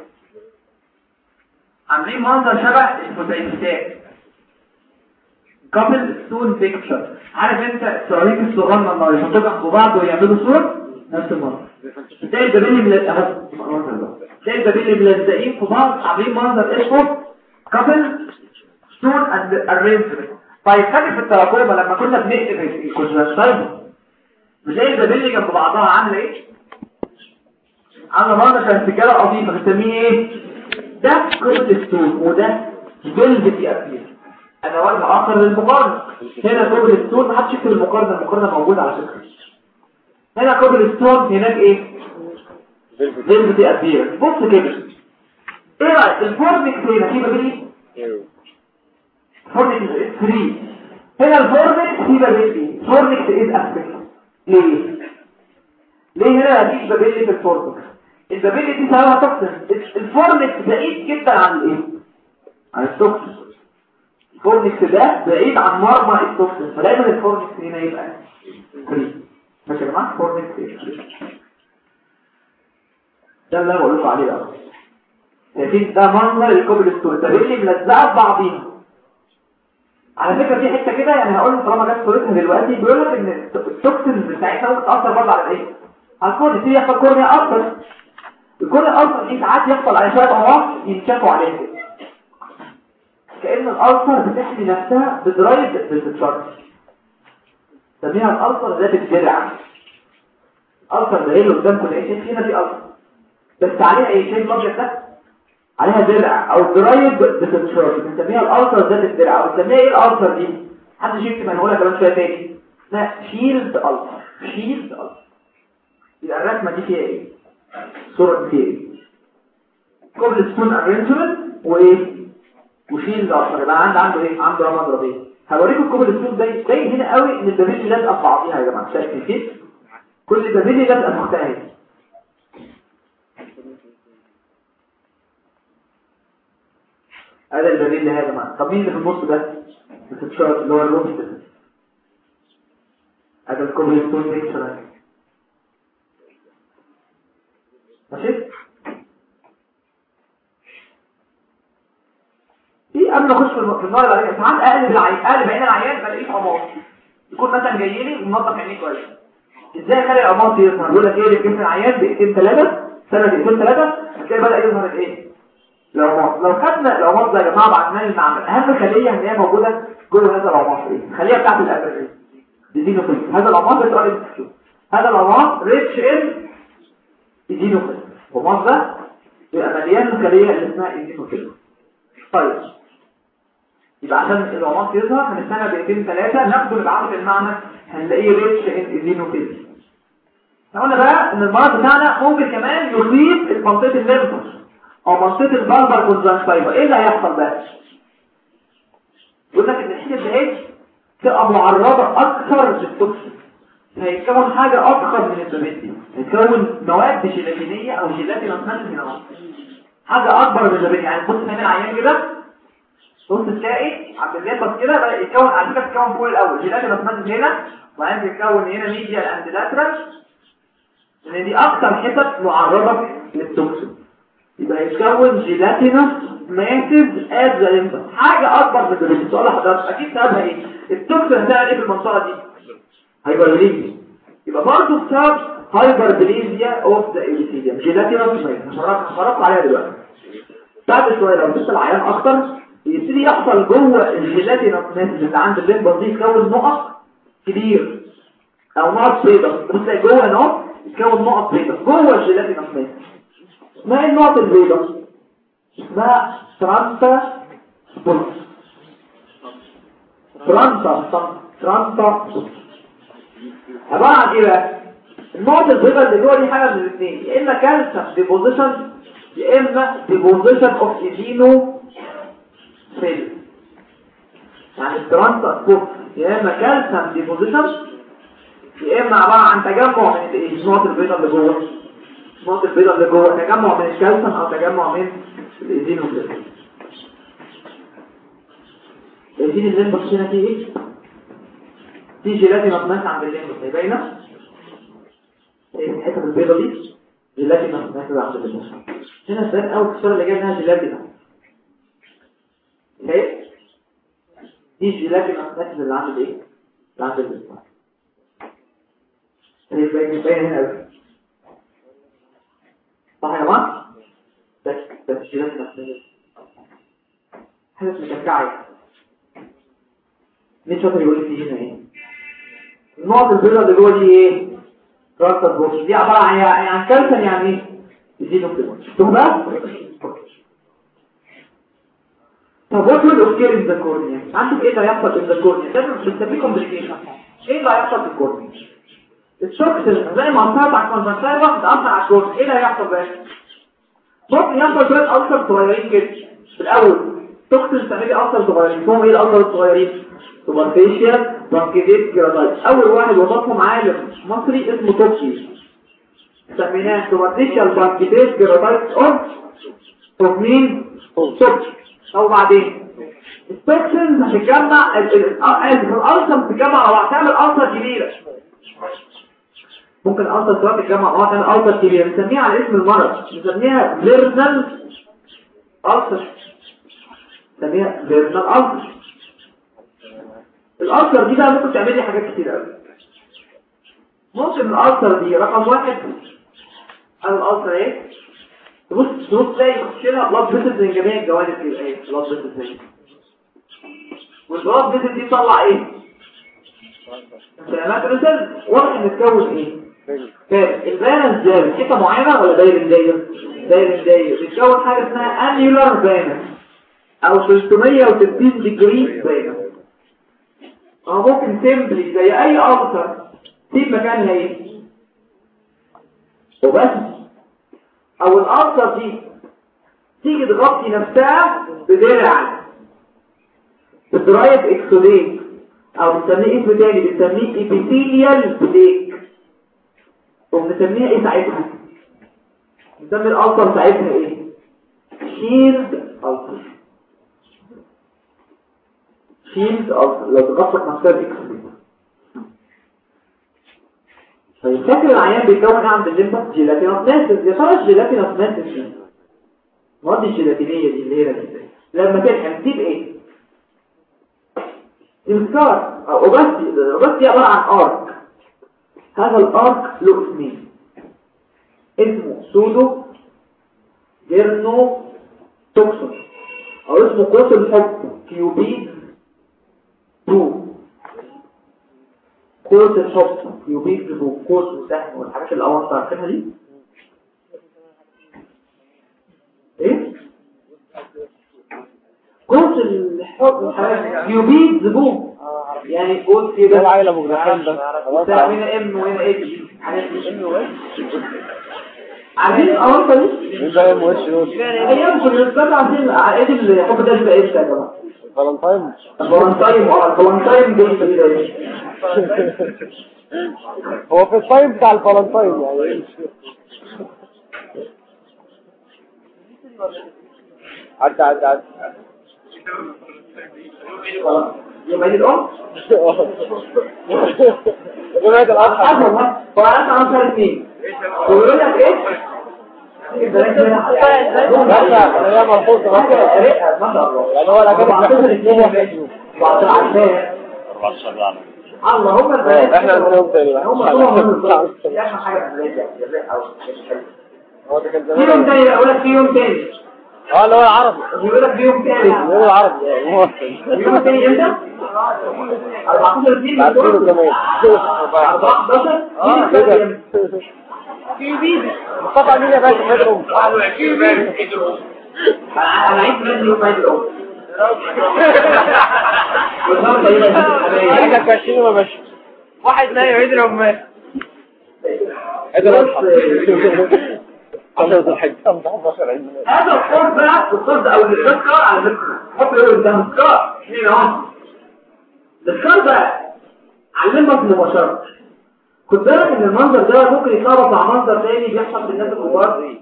عاملين منظر شبه الفوتوسينثيز كابل ستون بيكتشر. عارف انت السيراميك الصغنن لما يحطوا جنب بعض ويعملوا صور نفس المنظر. تلاقي البابيلي ملزقين تلاقي البابيلي ملزقين في بعض عاملين منظر اسمه كابل ستون اند ارينجمنت. طيب فاكر في التراكوما لما كنا بنقلب الكونجكتيفا مش هي البابيلي جنب بعضها عامله ايه؟ عامله منظر شبه السجاله القديمه بنسميه ايه؟ ده كوبل ستون وده فيلفتي ابير. انا وجه اخر للمقارنه. هنا كوبل ستون محدش يكتب المقارنه، المقارنه موجوده على فكره. هنا كوبل ستون هناك ايه؟ فيلفتي ابير. بص كده ايه رايك الفورمكس هنا في بابيلي؟ فورنكس ثلاثة. هنا الفورنكس في بابيلي. فورنكس از اسبكت. ليه؟ ليه هنا مفيش بابيلي في الفورنكس؟ البابيلي دي سببها توكسين. الفورنكس بعيد جدا عن الايه؟ عن التوكسين. الفورنكس ده بعيد عن مرمى التوكسين، فلازم الفورنكس هنا يبقى فري. ماشي يا جماعه؟ فورنكس فري. ده اللي انا بقول لكم عليه بقى. شايفين ده منظر الكوبل ستون. البابيلي ملزقه في بعضيها. على فكرة في حتة كده يعني هقول طالما جت صورتها دلوقتي بيقول لك ان التوكسين بتاعتها ممكن تأثر برضه على ايه؟ على الكورنيا. في يحصل كورنيا أكتر. الكورنيا أكتر دي ساعات يحصل على شوية أمراض ينشافوا عليها كده. كأن الألسر بتحمي نفسها بدرايب بالتشارج. سميها الألسر ذات الدرع. الألسر ده ايه اللي قدامكم ده ايه؟ هنا في ألسر بس عليها ايه؟ شايف الأبيض ده؟ عليها درع او درايب بتتشارج بنسميها الالتر ذات الدرع. او بنسميها ايه الالتر دي؟ حد يكتب انا هقولها كمان شويه تاني. اسمها شيلد التر. شيلد التر. يبقى الرسمه دي فيها ايه؟ الصوره دي فيها ايه؟ كوبل ستون ارينجمنت وايه؟ وشيلد التر. يبقى عنده عنده ايه؟ عنده رماد ربيع. هوريكم الكوبل ستون ده جاي هنا قوي ان البابيلي لازقه في بعضيها يا جماعه. شايفين كده؟ كل البابيلي لازقه في اختها. هذا البابين ده يا جماعه. طب مين اللي في النص ده الشارت اللي هو الروست هذا الكوبريستون بيكتشر ماشي. في قبل ما اخش في النار العيان ساعات اقلب العيان اقلب عين العيان بلاقيه عمار يكون مثلا جاي لي منظف عينيه كويس. ازاي اخلي العمار يظهر؟ يقول لك ايه اللي جسم العيان دقيقتين ثلاثه سنه دقيقتين ثلاثه هتلاقي بدا يظهر الايه العمار. لو خدنا العمار ده يا جماعه بعتناه للمعمل اهم خليه ان هي موجوده جوه هذا العمار ايه الخليه بتاعت الابر ديزينوفيل. هذا العمار ده سؤال هذا العمار ريتش ان ديزينوفيل. العمار ده بيبقى مليان الخليه اللي اسمها ديزينوفيل. طيب يبقى عشان العمار يظهر هنستنى دقيقتين ثلاثه ناخده نبعته في المعمل هنلاقيه ريتش ان ديزينوفيل. قلنا بقى ان المرض بتاعنا ممكن كمان يصيب منطقه الليمفوس او منطقه البالبر كونجكتيفا. ايه اللي هيحصل بقى؟ يقول لك ان الحته دي تبقى معرضه اكثر للتوكسين. هيتكون حاجه اضخم من البابين دي هيتكون مواد جيلاتينيه او جيلاتينوس هنا حاجه اكبر من البابين. يعني بص هنا العيان كده بص تلاقي عند الليمفوس كده بدا يتكون على فكره يتكون فوق الاول جيلاتينوس هنا وبعدين يتكون هنا ميديال اند لاترال لان دي اكتر حتت معرضه للتوكسين. يبقى يتكون جيلاتينوس ماسيف از ذا ليمفوس حاجه اكبر من البابين. السؤال حضرتك اكيد سببها ايه؟ التوكسين هتعمل ايه في المنطقه دي؟ هايبربليزيا. يبقى برضه بسبب هايبربليزيا اوف ذا ايبيثيليوم جيلاتينوس ماسيف. هشرحها عليها دلوقتي. بعد شويه لو بص العيان اكتر يبتدي يحصل جوه الجيلاتينوس ماسيف اللي عند الليمفوس دي يتكون نقط كبير او نقط بيضاء. بص جوه نقط يتكون نقط بيضاء جوه الجيلاتينوس ماسيف. اسمها النقط البيضاء اسمها ترانسا بولس. ترانسا ترانسا عباره عن ايه بقى؟ النقط البيضاء اللي جوه دي حاجه من الاثنين يا اما كالسيوم ديبوزيشن يا اما ديبوزيشن اوف ايزينو سيل. يعني الترانسا بولس يا اما كالسيوم ديبوزيشن يا اما عباره عن تجمع من النقط البيضاء اللي جوه النقط البيضاء اللي جوه تجمع من الكالسيوم او تجمع من الايزينوفيل. شايفين الليمبوس هنا فيه ايه؟ في جيلاتينوس ماسيف عند الليمبوس هي باينه ايه الحته البيضاء دي جيلاتينوس ماسيف عند الليمبوس. هنا السؤال اول الصوره اللي جايه منها جيلاتينوس ايه دي جيلاتينوس ماسيف اللي عند ايه اللي عند الليمبوس هي باينه هنا قوي صح يا جماعه؟ بس بس جيلاتينوس حاجه مكعكعه. مين شاطر يقول لي هنا ايه النقط البيضاء اللي جوه دي ايه؟ ترانسا بولس. دي عباره عن يعني كالسيوم يعني ايه؟ ايزينوفيل. شفتوا بقى؟ طب وات ويل اوكير ان ذا كورنيا؟ عندك ايه اللي هيحصل في الكورنيا؟ لازم بنسميه كومبليكيشن. ايه اللي هيحصل في الكورنيا؟ التوكسين زي ما قلت على الكونجكتيفا بتاثر على الكورنيا. ايه اللي هيحصل بقى؟ ممكن يحصل شويه ألسر صغيرين كده في الاول. توكسين تعملي ألسر صغيرين. هم ايه الألسر الصغيرين؟ سوبرفيشيال بانكيديت جرانايت. اول واحد وصفهم عالم مصري اسمه توكسي سميناه سوبرفيشيال بانكيديت جرانايت اوف اوف مين؟ توكسي. او بعدين التوكسين هتتجمع الألسر بتتجمع او هتعمل ألسر كبيره. ممكن ألسر صغيره تتجمع او هتعمل ألسر كبيره نسميها على اسم المرض نسميها فيرنال ألسر. نسميها فيرنال ألسر. الألسر دي بقى ممكن تعمل لي حاجات كتير قوي. ممكن الألسر دي رقم واحد على الألسر ايه؟ تبص تبص تلاقي يخش لها بلاد فيسلز من جميع الجوانب كده ايه؟ بلاد فيسلز اهي. والبلاد فيسلز دي تطلع ايه؟ انفلامات ريسل واضح ان تكون ايه؟ فارق. البالانس داير حته معينه ولا داير داير؟ داير داير بتكون حاجه اسمها انيولار بالانس او ثلاثمية وستين ديجري بالانس. اه ممكن سيمبلي زي اي ألسر تسيب مكانها ايه وبس. او الألسر دي تيجي تغطي نفسها بدرع بدرايف اكسوديك او بنسميه اسم تاني بنسميه ايبيثيليال بليك. وبنسميها ايه ساعتها؟ بنسمي الألسر ساعتها ايه؟ شيلد ألسر. شيلد او لو تغطت مصدر اكس. طيب فاكر العيان بيتكون ايه عند الليمفا؟ جيلاتينوس ماسس. يا ترى الجيلاتينوس ماسس دي المواد الجيلاتينيه دي اللي هي دي لما تلحم تجيب ايه؟ انكار او اوباستي. الاوباستي عباره عن ارك. هذا الارك له اسمين، اسمه سودو جيرنو توكسون او اسمه قوس الحب كيوبيد تو. قوس الحب كيوبيد تو، قوس وسهم والحاجات اللي اول تعرفينها دي ايه؟ قوس الحب كيوبيد زبون يعني قوس كده العائله مجرحين ده هنا ام وهنا اتش ام و عارفين الاورطه دي مين بقى ام وش دول ايام كنا بنتكلم عن عقد الحب ده بيبقى ايه يا جماعه؟ فالنتاين فالنتاين اه الفالنتاين دي ايه؟ هو في التايم بتاع الفالنتاين يعني ايه؟ عدى عدى عدى يبقى دي الام جمعية الأضحى أصلا فعلت عنصر اثنين ويقول لك ايه؟ لا هي ملحوظة رئة ما شاء الله يعني هو الأجانب عنصر اثنين وعشر عشان اللهم البنات احنا نقوم تاني بقى هم طولهم دي احنا حاجة بنلاقيها هو ده كان في يوم زمان تاني بقول لك في يوم تاني اه اللي هو العربي يقول لك في يوم تاني اللي هو العربي اليوم التاني امتى؟ أربعتاشر اثنين عارفينه كمان أربعة عشر اه ايه ده مصطفى مين يا باشا عيد الام انا عايز مني يوم عيد الام احنا كاشين يا باشا واحد نايم عيد الام عيد الاضحى عشرة الحج هذا الصوت بقى الصوت او الذكر على فكره حط له قدام الذكر مين اهو الذكر بقى علمك مباشره. خد بالك ان المنظر ده ممكن يتلخبط مع منظر تاني بيحصل في الناس الكبار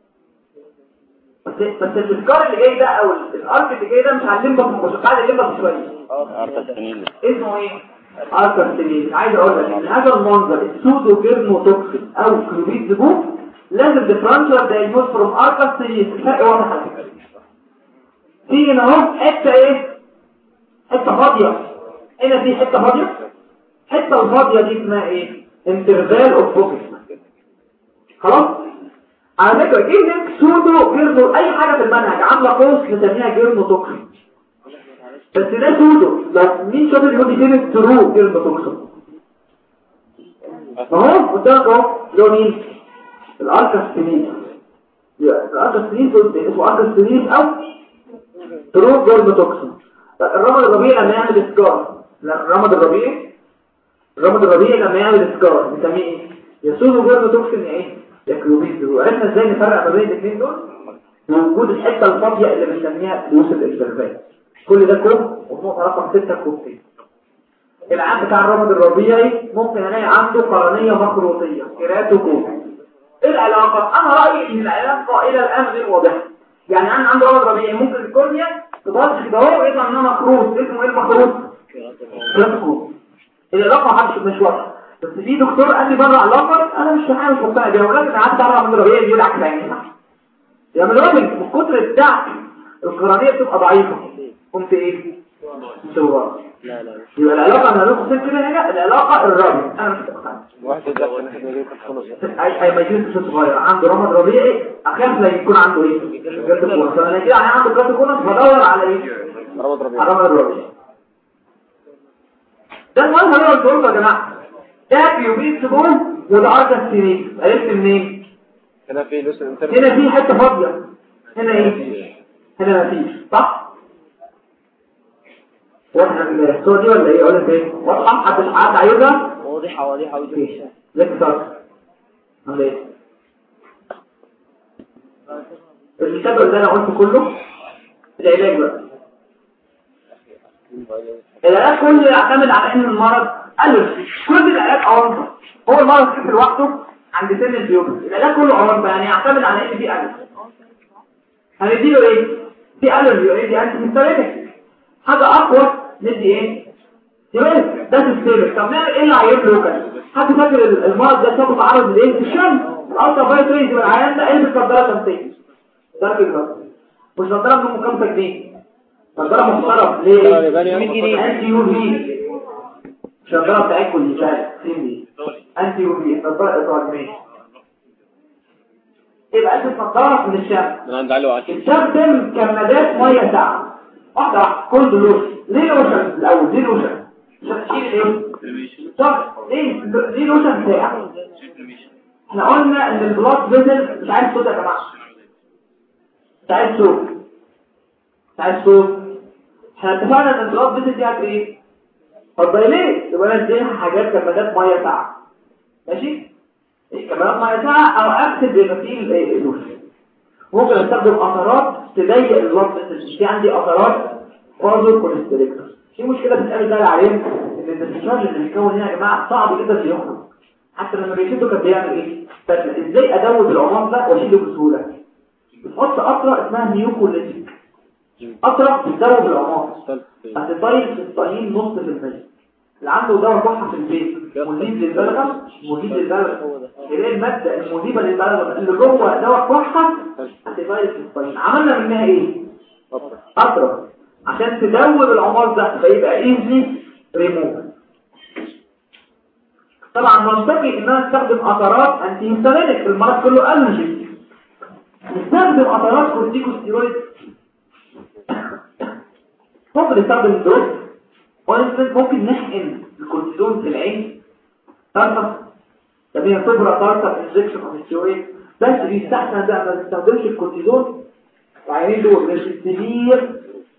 بس بس الذكر اللي جاي ده او الارك اللي جاي ده مش علمك مباشره بعد علمك شويه اسمه ايه؟ اركستينيل. عايز اقول لك ان هذا المنظر السودو جيرنو توكسين او كلوبيد زبون لازم ديفرنشال دايجنوز فروم اركستينيل. الفرق واضح على فكره. في هنا اهو حته ايه؟ حته فاضيه. هنا في حته فاضيه. الحته الفاضيه دي اسمها ايه؟ انترفال اوف فوكس. خلاص؟ على فكره كلمه سودو جيرنو اي حاجه في المنهج عامله قوس نسميها جيرنو توكسين. بس ده سودو. لو مين شاطر يقول لي كلمه ترو جيرنو توكسين؟ اهو قدامك اهو لو مين؟ الاركستينيل. الاركستينيل اسمه اركستينيل او ترو جيرنو توكسين. الرمد الربيعي لما يعمل اسكار الرمد الربيعي الرمد الربيعي لما يعمل اسكار بنسميه ايه؟ يا سودو جيرنو توكسين يا ايه؟ يا كلوبيد. وعرفنا ازاي نفرق ما بين الاثنين دول؟ موجود الحته الفاضيه اللي بنسميها لوس الانترفال. كل ده كوب ونقطه رقم ستة كوبتين. العام بتاع الرمد الربيعي ممكن الاقي عنده قرنيه مخروطيه كيراتوكوب. ايه العلاقه؟ انا رايي ان العلاقه الى الان غير واضحه. يعني انا عندي رمد ربيعي ممكن الكورنيا تبص كده اهو ويطلع منها مخروط. اسمه ايه المخروط؟ كيراتوكوب. العلاقه محدش مش واضحه. بس في دكتور قال لي بره علاقه انا مش عارف مقتنع بيها. ولكن قعدت اعرف الرمد الربيعي بيقول عكس يعني يعني الراجل من كتر بتاع القرنيه بتبقى ضعيفه قمت ايه؟ مصور. لا لا يبقى العلاقه انا هناخد كده هنا العلاقه الرابع. انا مش مقتنع. واحد ده كان احنا جايين خلص اي اي مجنون طفل صغير عنده رمد ربيعي اخاف لا يكون عنده ايه؟ جلد كونس. انا كده يعني عنده جلد كونس بدور على ايه؟ رمض ربيع على رمد الربيعي. ده المهم اللي قلت لكم يا جماعه ده بيوبيد سبون وده اركستينيل. عرفت منين؟ هنا في لوس الانترفال. هنا في حته فاضيه. هنا ايه؟ هنا مفيش. صح؟ واحنا الصوره دي ولا ايه؟ اقول لك ايه؟ واضحه؟ حد حد عايزها؟ واضحه واضحه ماشي. ليك صار ولا ايه؟ الكتاب اللي انا قلته كله العلاج بقى. العلاج كله يعتمد على ان المرض ألف. كل العلاج أورطة. هو المرض كيف لوحده عند سن البيوبس. العلاج كله أورطة يعني يعتمد على ان في ألف. هنديله ايه؟ في ألف يبقى دي انتي هيستامينيك. حاجة أقوى ندي ايه ستيرويد ده سيستميك. طب نعمل ايه العيان لوكال؟ حد فاكر المرض ده سبب تعرض لايه؟ الشمس الالترا فايولت ريز. العيان ده قلب النضاره شمسيه ده كده مش نضاره من خمسة جنيه، نضاره محترم ليه؟ مية جنيه انتي يو في. مش نضاره بتاعتكم دي فعلا دي انتي يو في نضاره ايطاليه. يبقى انت نضاره من الشمس. انا عندي علي وعشرة استخدم كمادات ميه ساقعه واحده واحده كل لوشن. ليه لوشن الاول؟ ليه لوشن؟ عشان تشيل ايه؟ طب ليه ليه لوشن ساقع؟ احنا قلنا ان البلاد فيزل مش عايز صوت يا جماعه، مش عايز صوت مش عايز صوت احنا اتفقنا ان البلاد فيزل دي هت ايه؟ هتضيليه. يبقى انا اديها حاجات كمادات ميه ساقعه ماشي؟ كمادات ميه ساقعه او اكتب بغسيل اللوشن. ممكن استخدم قطرات تضيق البلاد فيزل. في عندي قطرات فازو كونستريكتور. في مشكله بتتقابل بقى العيان ان الديسشارج اللي بيتكون هنا يا جماعه صعب جدا يخرج. حتى لما بيشده كان بيعمل ايه؟ ازاي ادوب العمار ده واشيله بسهوله؟ بتحط قطره اسمها نيوكوليتيك. قطره بتدوب العمار هتطيب في الطين نص في المية. اللي عنده دواء كحه في البيت مذيب للبلغم مذيب للبلغم ايه الماده المذيبه للبلغم اللي جوه دواء كحه هتطيب في الطين. عملنا منها ايه؟ قطره عشان تدوب العمار ده فيبقى ايزي ريموف. طبعا منطقي ان انا استخدم قطرات انتي هيستامينيك. المرض كله الرجي. نستخدم قطرات كورتيكوستيرويد. ممكن نستخدم الدروس ممكن نحقن الكورتيزون في العين طرطة تبقى فبرة طرطة انجكشن اوف ستيرويد. بس بيستحسن بقى ما نستخدمش الكورتيزون العينين دول مش كتير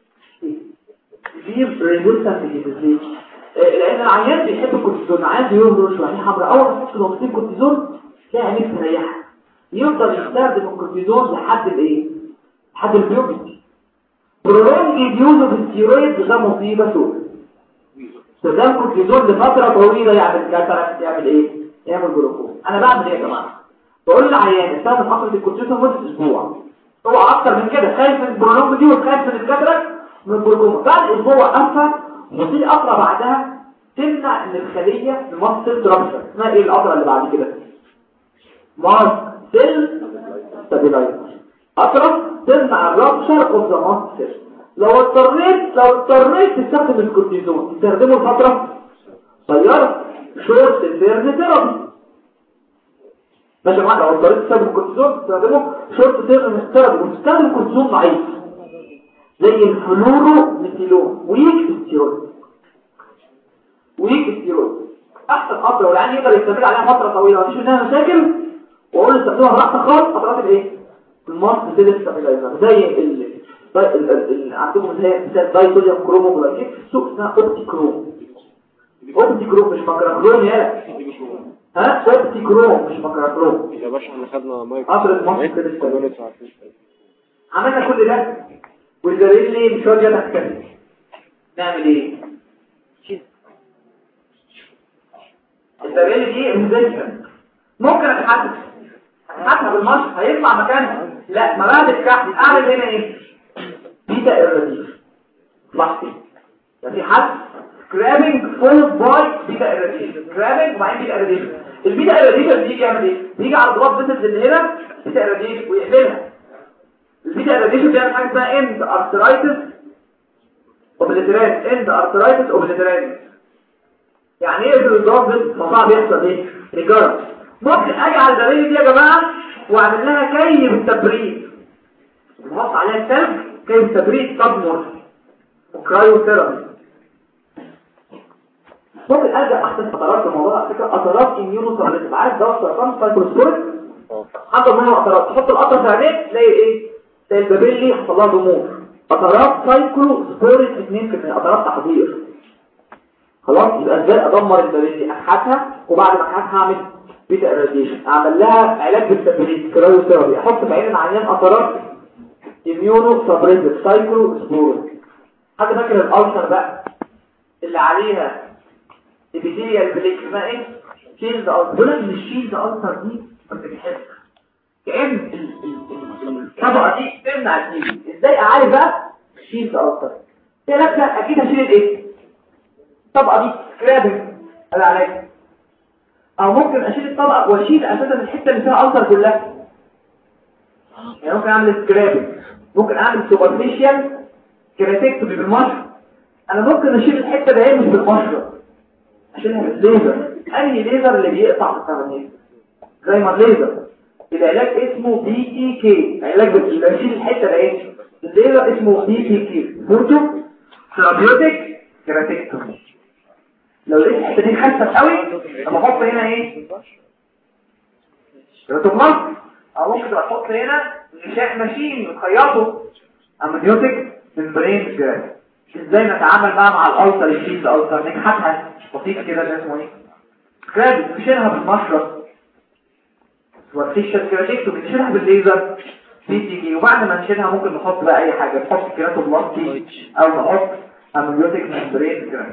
كتير ريزيستنت للديزيز. لان العيان بيحب الكورتيزون عايز يهرش وعينيه حمراء. اول ما تحط نقطتين كورتيزون تلاقي عينيك مريحه. يفضل يستخدم الكورتيزون لحد الايه؟ لحد البيوبيتي. برولونج يوز اوف ستيرويد ده مصيبه سوداء. استخدام الكورتيزون لفتره طويله يعمل كاتاراكت يعمل ايه؟ يعمل جلوكوز. انا بعمل ايه يا جماعه؟ بقول للعيان استخدم قطره الكورتيزون لمده اسبوع. هو اكتر من كده خايف من البرولونج دي وخايف من الكاتاراكت من الجلوكوز. بعد اسبوع وقفها وفي قطره بعدها تمنع ان الخليه المصل ترابشر. اسمها ايه القطره اللي بعد كده؟ ماست سيل ستابيلايزر. قطره تمنع الرابشر اوف ذا ماست سيل. لو اضطريت لو اضطريت تستخدم الكورتيزون تستخدمه لفتره قصيره شورت تيرم ثيرابي. ماشي يا جماعه؟ لو اضطريت تستخدم الكورتيزون تستخدمه شورت تيرم ثيرابي وتستخدم كورتيزون ضعيف زي الفلورو ميثيلون ويك ستيرويد. ويك ستيرويد احسن قطره والعيان يقدر يستمر عليها فتره طويله مفيش منها مشاكل. واقول له استخدمها براحتك خالص. قطرات الايه؟ الماست سيل ستابيلايزر زي ال ال عندهم اللي هي مثال دايصوديوم كروموجلايكيت في السوق اسمها اوبتي كروم. اوبتي كروم مش ماكراكروم يالا. ها اوبتي كروم مش ماكراكروم يا باشا. احنا خدنا مايك قطره ماست سيل ستابيلايزر. عملنا كل ده والدليل ليه مش راضيه تتكلم. نعمل ايه؟ الدليل دي ريزيستنت. ممكن اتحدث اتحدث بالمشط هيطلع مكانها. لا ما بعد الكحل اعمل هنا ايه؟ بيتا اراديف. لاحظي يعني في حد كرابنج فول باي بيتا اراديف. كرابنج وبعدين بيتا اراديف. البيتا اراديف بيجي يعمل ايه؟ بيجي على البلاد فيسلز اللي هنا بيتا اراديف ويقفلها. البيتا اراديف بيعمل حاجه اسمها اند ارثرايتس اوبليترات. اند ارثرايتس اوبليترات يعني ايه البلاد فيسلز؟ الموضوع بيحصل ايه؟ ريكارنس. ممكن اجي على الدليل دي يا جماعه واعمل لها كي بالتبريد. نحط عليها الثلج كي بالتبريد تدمر وكرايوثيرابي. ممكن ارجع احسن قطرات في الموضوع على فكره. قطرات اميونو سبريسيف. عارف دواء السرطان سايكلوسبورين؟ حط منها قطرات تحط القطره في عينيك تلاقي ايه؟ تلاقي البابيلي حصل لها ضمور. قطرات سايكلوسبورين اثنين بالمية. قطرات تحضير. خلاص يبقى ازاي ادمر البابيلي؟ اكحتها وبعد ما اكحتها اعمل بيتا اراديشن. اعمل لها علاج بالتبريد كرايوثيرابي. احط في عين العيان قطرات اميونو سبريسيف سايكلوسبورين. حد فاكر الالسر بقى اللي عليها ابيثيليال بليك اسمها ايه؟ شيلد السر. دول ان الشيلد السر دي ما بتتحسش كأن الطبقه دي تمنع الشيلد. ازاي اعالج بقى الشيلد السر؟ هي لابسه اكيد هشيل الايه؟ الطبقه دي سكرابنج على عليها، او ممكن اشيل الطبقه واشيل اساسا الحته اللي فيها ألسر كلها. يعني ممكن اعمل سكرابنج، ممكن اعمل سوبرفيشال كراتكتومي بالمشرط. انا ممكن اشيل الحته دي مش بالمشرط، اشيلها بالليزر. انهي ليزر اللي بيقطع الثمانية؟ زي ما الليزر العلاج اسمه بي تي كي، علاج بيشيل الحته دي. الليزر اسمه بي تي كي، فوتو ثيرابيوتيك كراتكتومي. لو لقيت الحته دي خفت قوي اما احط هنا ايه؟ كراتوبلاست. او ممكن احط هنا غشاء ماشين نخيطه امنيوتيك ممبرين جراف. ازاي نتعامل بقى مع الالتر الشيت الالتر؟ نكحتها بسيط كده، ده اسمه ايه؟ سكراب. نشيلها بالمشرط والفيشل كراتيكتومي، نشيلها بالليزر بي تي كي. وبعد ما نشيلها ممكن نحط بقى اي حاجه، نحط كراتوبلاستي او نحط امنيوتيك ممبرين جراف.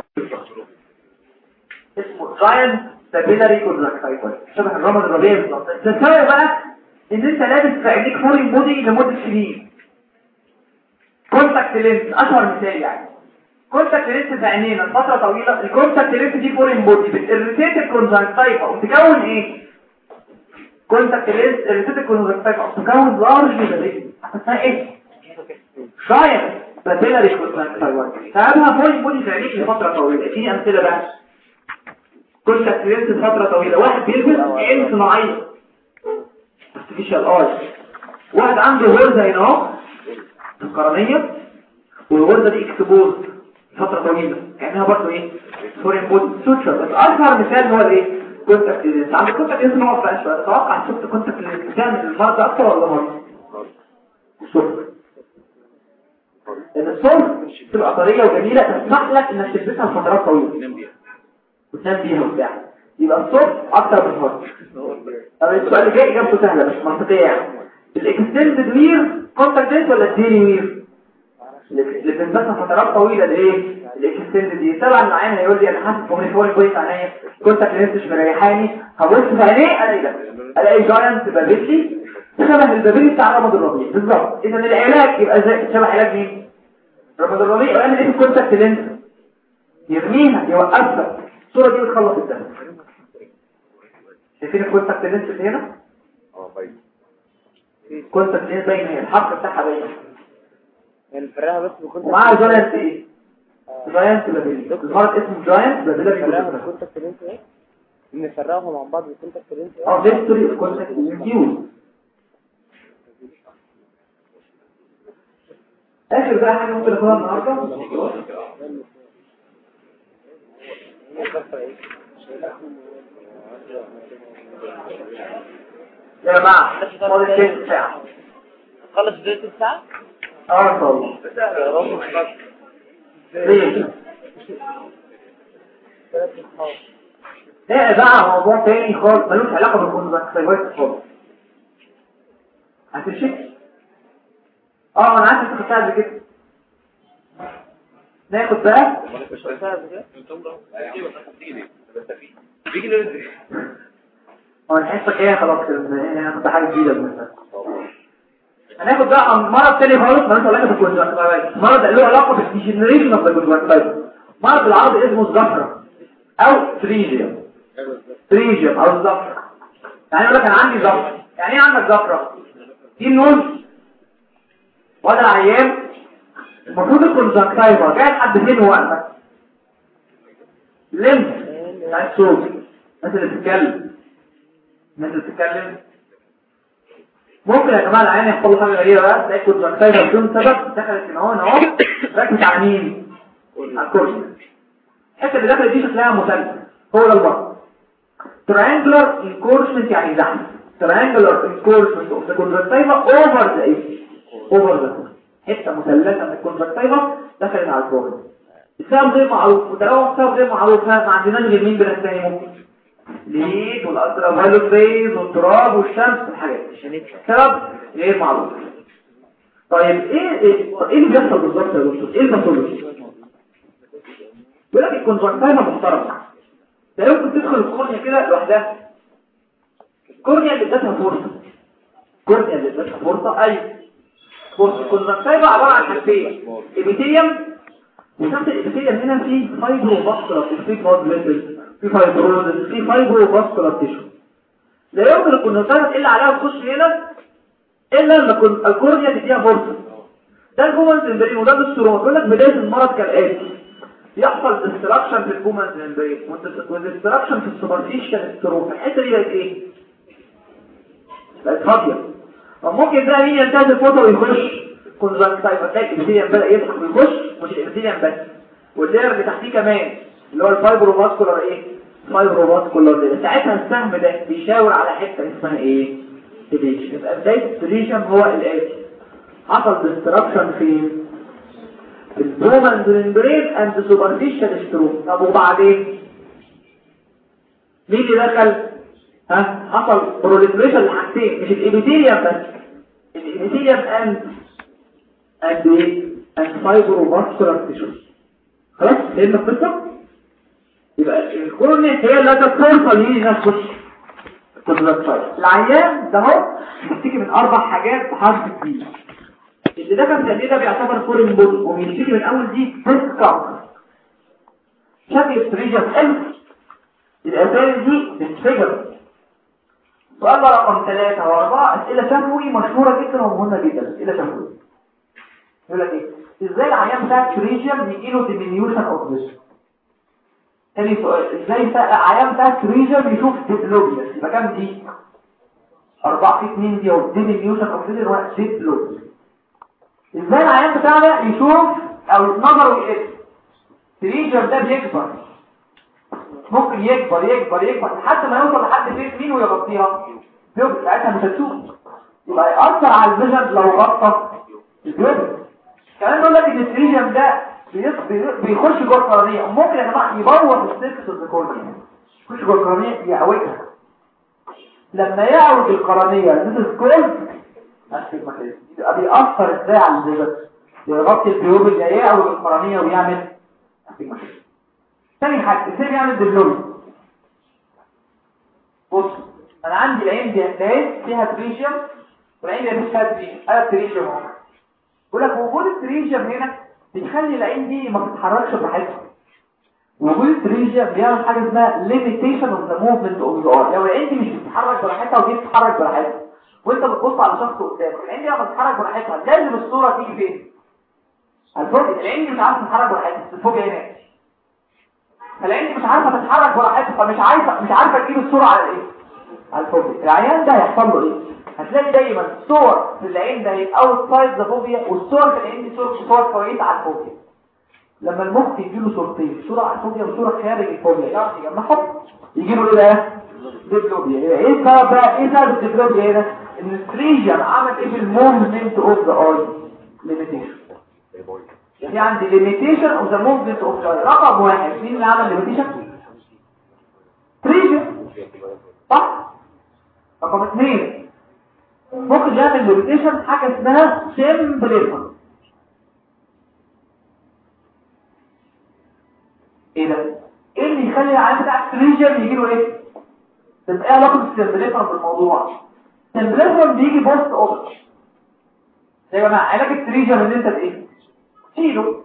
اسمه جاينت سابيلاري كونجكتيفايتس، شبه الرمد الربيعي بالظبط. الفرق بقى ان انت لابس في عينيك فورين بودي لمده سنين. كونتاكت لينس اشهر مثال، يعني كونتاكت لينس في عينينا فتره طويله. الكونتاكت لينس دي فورين بودي بتريتيت الكونجكتيفا وبتكون ايه؟ كونتاكت لينس اريتيت الكونجكتيفا وبتكون لارج ميداليه. اسمها ايه؟ جاينت سابيلاري كونجكتيفايتس. سببها فورين بودي في عينيك لفتره طويله. اديني امثله بقى. كونتاكت لينس فتره طويله، واحد بيلبس عين صناعيه ارتفيشال اي، واحد عنده غرزه هنا اهو القرنيه، والغرزه دي اكسبوز فتره طويله، كانها برضه ايه؟ فورين بودي سوتشر. بس اشهر مثال هو الايه؟ كونتاكت لينس. عند كونتاكت لينس نقف بقى شويه. تتوقع شفت كونتاكت لينس بتعمل المرض اكتر ولا مرض؟ صفر. لان الصفر تبقى طريه وجميله تسمح لك انك تلبسها لفترات طويله وتنام بيها وبتاع، يبقى الصوت اكتر من الفرق. طب السؤال اللي جاي اجابته سهله مش منطقيه. يعني الاكستندد وير كونتاكت لينس ولا الديلي وير؟ اللي بنلبسها فترات طويله الايه؟ الاكستندد دي. طبعا العين هيقول لي انا حاسس بمني فوري كويس عينيا، كونتاكت لينس مش مريحاني، هبص في عينيه الاقي ده، الاقي جاينت بابيلي شبه البابيلي بتاع رمض الربيع بالظبط. اذا العلاج يبقى زي شبه علاج مين؟ رمض الربيع. ويعمل ايه في الكونتاكت لينس؟ يرميها، يوقفها. الصورة دي بتخلص الدم. شايفين الكونتاكت لينس اللي هنا؟ اه باين. الكونتاكت لينس باين، هي الحرف بتاعها باين. يعني نفرقها بس بكونتاكت. ومعاها جاينت ايه؟ جاينت بابيلي. المرض اسمه جاينت بابيلي. نفرقها بالكونتاكت لينس ايه؟ نفرقهم مع بعض بالكونتاكت لينس ايه؟ اه هيستوري الكونتاكت لينس. اخر بقى حاجه ممكن اخدها النهارده يا جماعه، فاضل ثلث ساعه. خلص ثلث ساعه؟ اه طبعا. ليه؟ ايه بقى موضوع تاني خالص ملوش علاقه بالكونتاكت خالص. هتمشي؟ اه انا عارف انت خدتها قبل كده. ناخد بقى بيجي ليه هو الحصه الجايه خلاص انا هاخد حاجه جديده بالنسبه هناخد بقى مرض تاني خالص مالوش علاقه بالكونجكتيفايتس. مرض له علاقه بالديجنريشن اوف ذا كونجكتيفايتس. مرض بالعربي اسمه الزفره او تريجيوم. تريجيوم او الزفره. يعني يقول لك انا عندي زفره. يعني ايه عندك زفره؟ دي النوز وده العيان. المفروض الكونجكتيفا جاي لحد فين واقفه؟ لمس بتاع الصوت. الناس اللي بتتكلم الناس اللي بتتكلم ممكن يا جماعه العين يحصل له حاجه غريبه بقى. تلاقي الكونجكتيفا بدون سبب دخلت هنا اهو اهو ركبت على مين؟ على الكرسي. الحته اللي دخلت دي شكلها مثلث، هو ده البطن. triangular encouragement يعني زحمه. triangular encouragement of the conjunctiva over the ايه؟ over the حته مثلثه من الكونجكتيفا دخلت على الفورد. السبب غير معروف، وطالما السبب غير معروف ما عندناش غير مين بنستني ممكن ليد والالترا فايولت ريز والتراب والشمس والحاجات دي. السبب غير معروف. طيب ايه ايه ايه اللي بيحصل بالظبط يا دكتور؟ ايه المسؤوليه؟ بيقول لك الكونجكتيفا محترمه. ده يمكن تدخل الكورنيا كده لوحدها. الكورنيا اللي ادتها فرصه. الكورنيا اللي ادتها فرصه ايوه. بص الكونجكتيفا عباره عن حاجتين، ابيثيليوم وشفت الابيثيليوم هنا في فايبروفاسكولار في بلاد فيسل، في فايبروزس، في فايبروفاسكولار تيشو. لا يمكن يكون الفيروس الا عليها تخش هنا الا لما يكون الكورنيا تديها فرصه. ده الكومنت ممبرين وده بالسروم. بيقول لك بدايه المرض كالاتي: يحصل ديستراكشن في الكومنت ممبرين وديستراكشن في السوبرفيشال ستروم. الحته دي بقت ايه؟ بقت فاضيه. ممكن بقى مين ينتهز الفوطه ويخش كونجكتايف، تلاقي الابيثيليوم بدا يفتح ويخش، مش الابيثيليوم بس واللير اللي تحتيه كمان اللي هو الفايبروفاسكولار ايه؟ فايبروفاسكولار. ساعتها السهم ده بيشاور على حته اسمها ايه؟ تريشن. يبقى بدايه التريشن هو الاتي: حصل ديستراكشن في البرومانز ممبرين اند سوبرفيشال ستروم. طب وبعدين مين اللي دخل؟ ها حصل بروليفريشن لحاجتين، مش الابيثيليوم بس، الابيثيليوم اند اند ايه؟ اند فايبروفاسكولار تيشوز. خلاص لان القصه يبقى الكورنيا هي اللي هتتوصل ليه نفسه. العيان ده هو بيشتكي من اربع حاجات بحرف كبير. اللي ده كان ده بيعتبر فورين بول وبيشتكي من اول دي بريست كانسر، شكل التريجر حلو، الاسئله دي بتفجر. سؤال رقم ثلاثة وأربعة أسئلة شفوي مشهورة جدا ومهمة جدا. أسئلة شفوي يقول لك إيه؟ إزاي العيان بتاع التريجر يجيله ديمينيوشن أوف فيجن؟ تاني سؤال: إزاي العيان بتاع التريجر يشوف ديبلوبيا؟ يبقى كام دي؟ أربعة في اتنين دي أو ديمينيوشن أوف فيجن واحد ديبلوبيا. إزاي العيان بتاعنا يشوف أو نظره يقل؟ التريجر ده بيكبر، ممكن يكبر يكبر يكبر لحد ما يوصل لحد فين مين ويغطيها بيبقى ساعتها مش هتشوف، يبقى يأثر على الفيجن لو غطى الجبل. كمان بيقول لك ان التريجم ده بيخش جوه القرنيه، ممكن يا جماعه يبوظ السيركس الذكوري، يخش جوه القرنيه يعوجها. لما يعوج القرنيه ذات سكول يبقى بيأثر ازاي على الفيجن؟ يغطي البيوب اللي يعوج القرنيه ويعمل مشاكل. ثاني حاجة ازاي بيعمل ديبلوبيا؟ بص انا عندي العين دي هتلاقي فيها تريشيوم والعين دي مش فيها تريشيوم. انا التريشيوم اهو بقول لك وجود التريشيوم هنا بيخلي العين دي ما بتتحركش براحتها. وجود التريشيوم بيعمل حاجه اسمها ليميتيشن اوف ذا موفمنت اوف ذا اي. لو العين دي مش بتتحرك براحتها ودي بتتحرك براحتها وانت بتبص على شخص قدامك، العين دي لما بتتحرك براحتها لازم الصوره تيجي فين؟ على الفوق. العين دي مش عارفه تتحرك براحتها، الفوق هنا فالعين مش عارفه تتحرك براحتها، فمش عارفه مش عارفه تجيب الصوره على ايه؟ على الفوبيا. العيان ده هيحصل له ايه؟ هتلاقي دايما صور في العين ده اوتسايد ذا فوبيا والصور في العين دي صور صور كويسه على الفوبيا. لما المخ يجي له صورتين، صوره على الفوبيا وصوره خارج الفوبيا، يعرف يجمعهم يجي له ايه ده؟ ديبلوبيا. ايه السبب بقى؟ ايه سبب الديبلوبيا هنا؟ ان التريجر عمل ايه في الموفمنت اوف ذا اي؟ ليميتيشن. في عندي limitation of the movement of the رقم واحد. مين اللي عمل limitation؟ تريجر صح؟ رقم اثنين ممكن يعمل limitation حاجة اسمها سيمبليفون. ايه ده؟ ايه اللي يخلي العيان بتاع التريجر يجيله ايه؟ تبقى ايه علاقة السيمبليفون بالموضوع؟ السيمبليفون بيجي بوست اوبر. يا جماعة علاج التريجر ان انت بايه؟ شيله.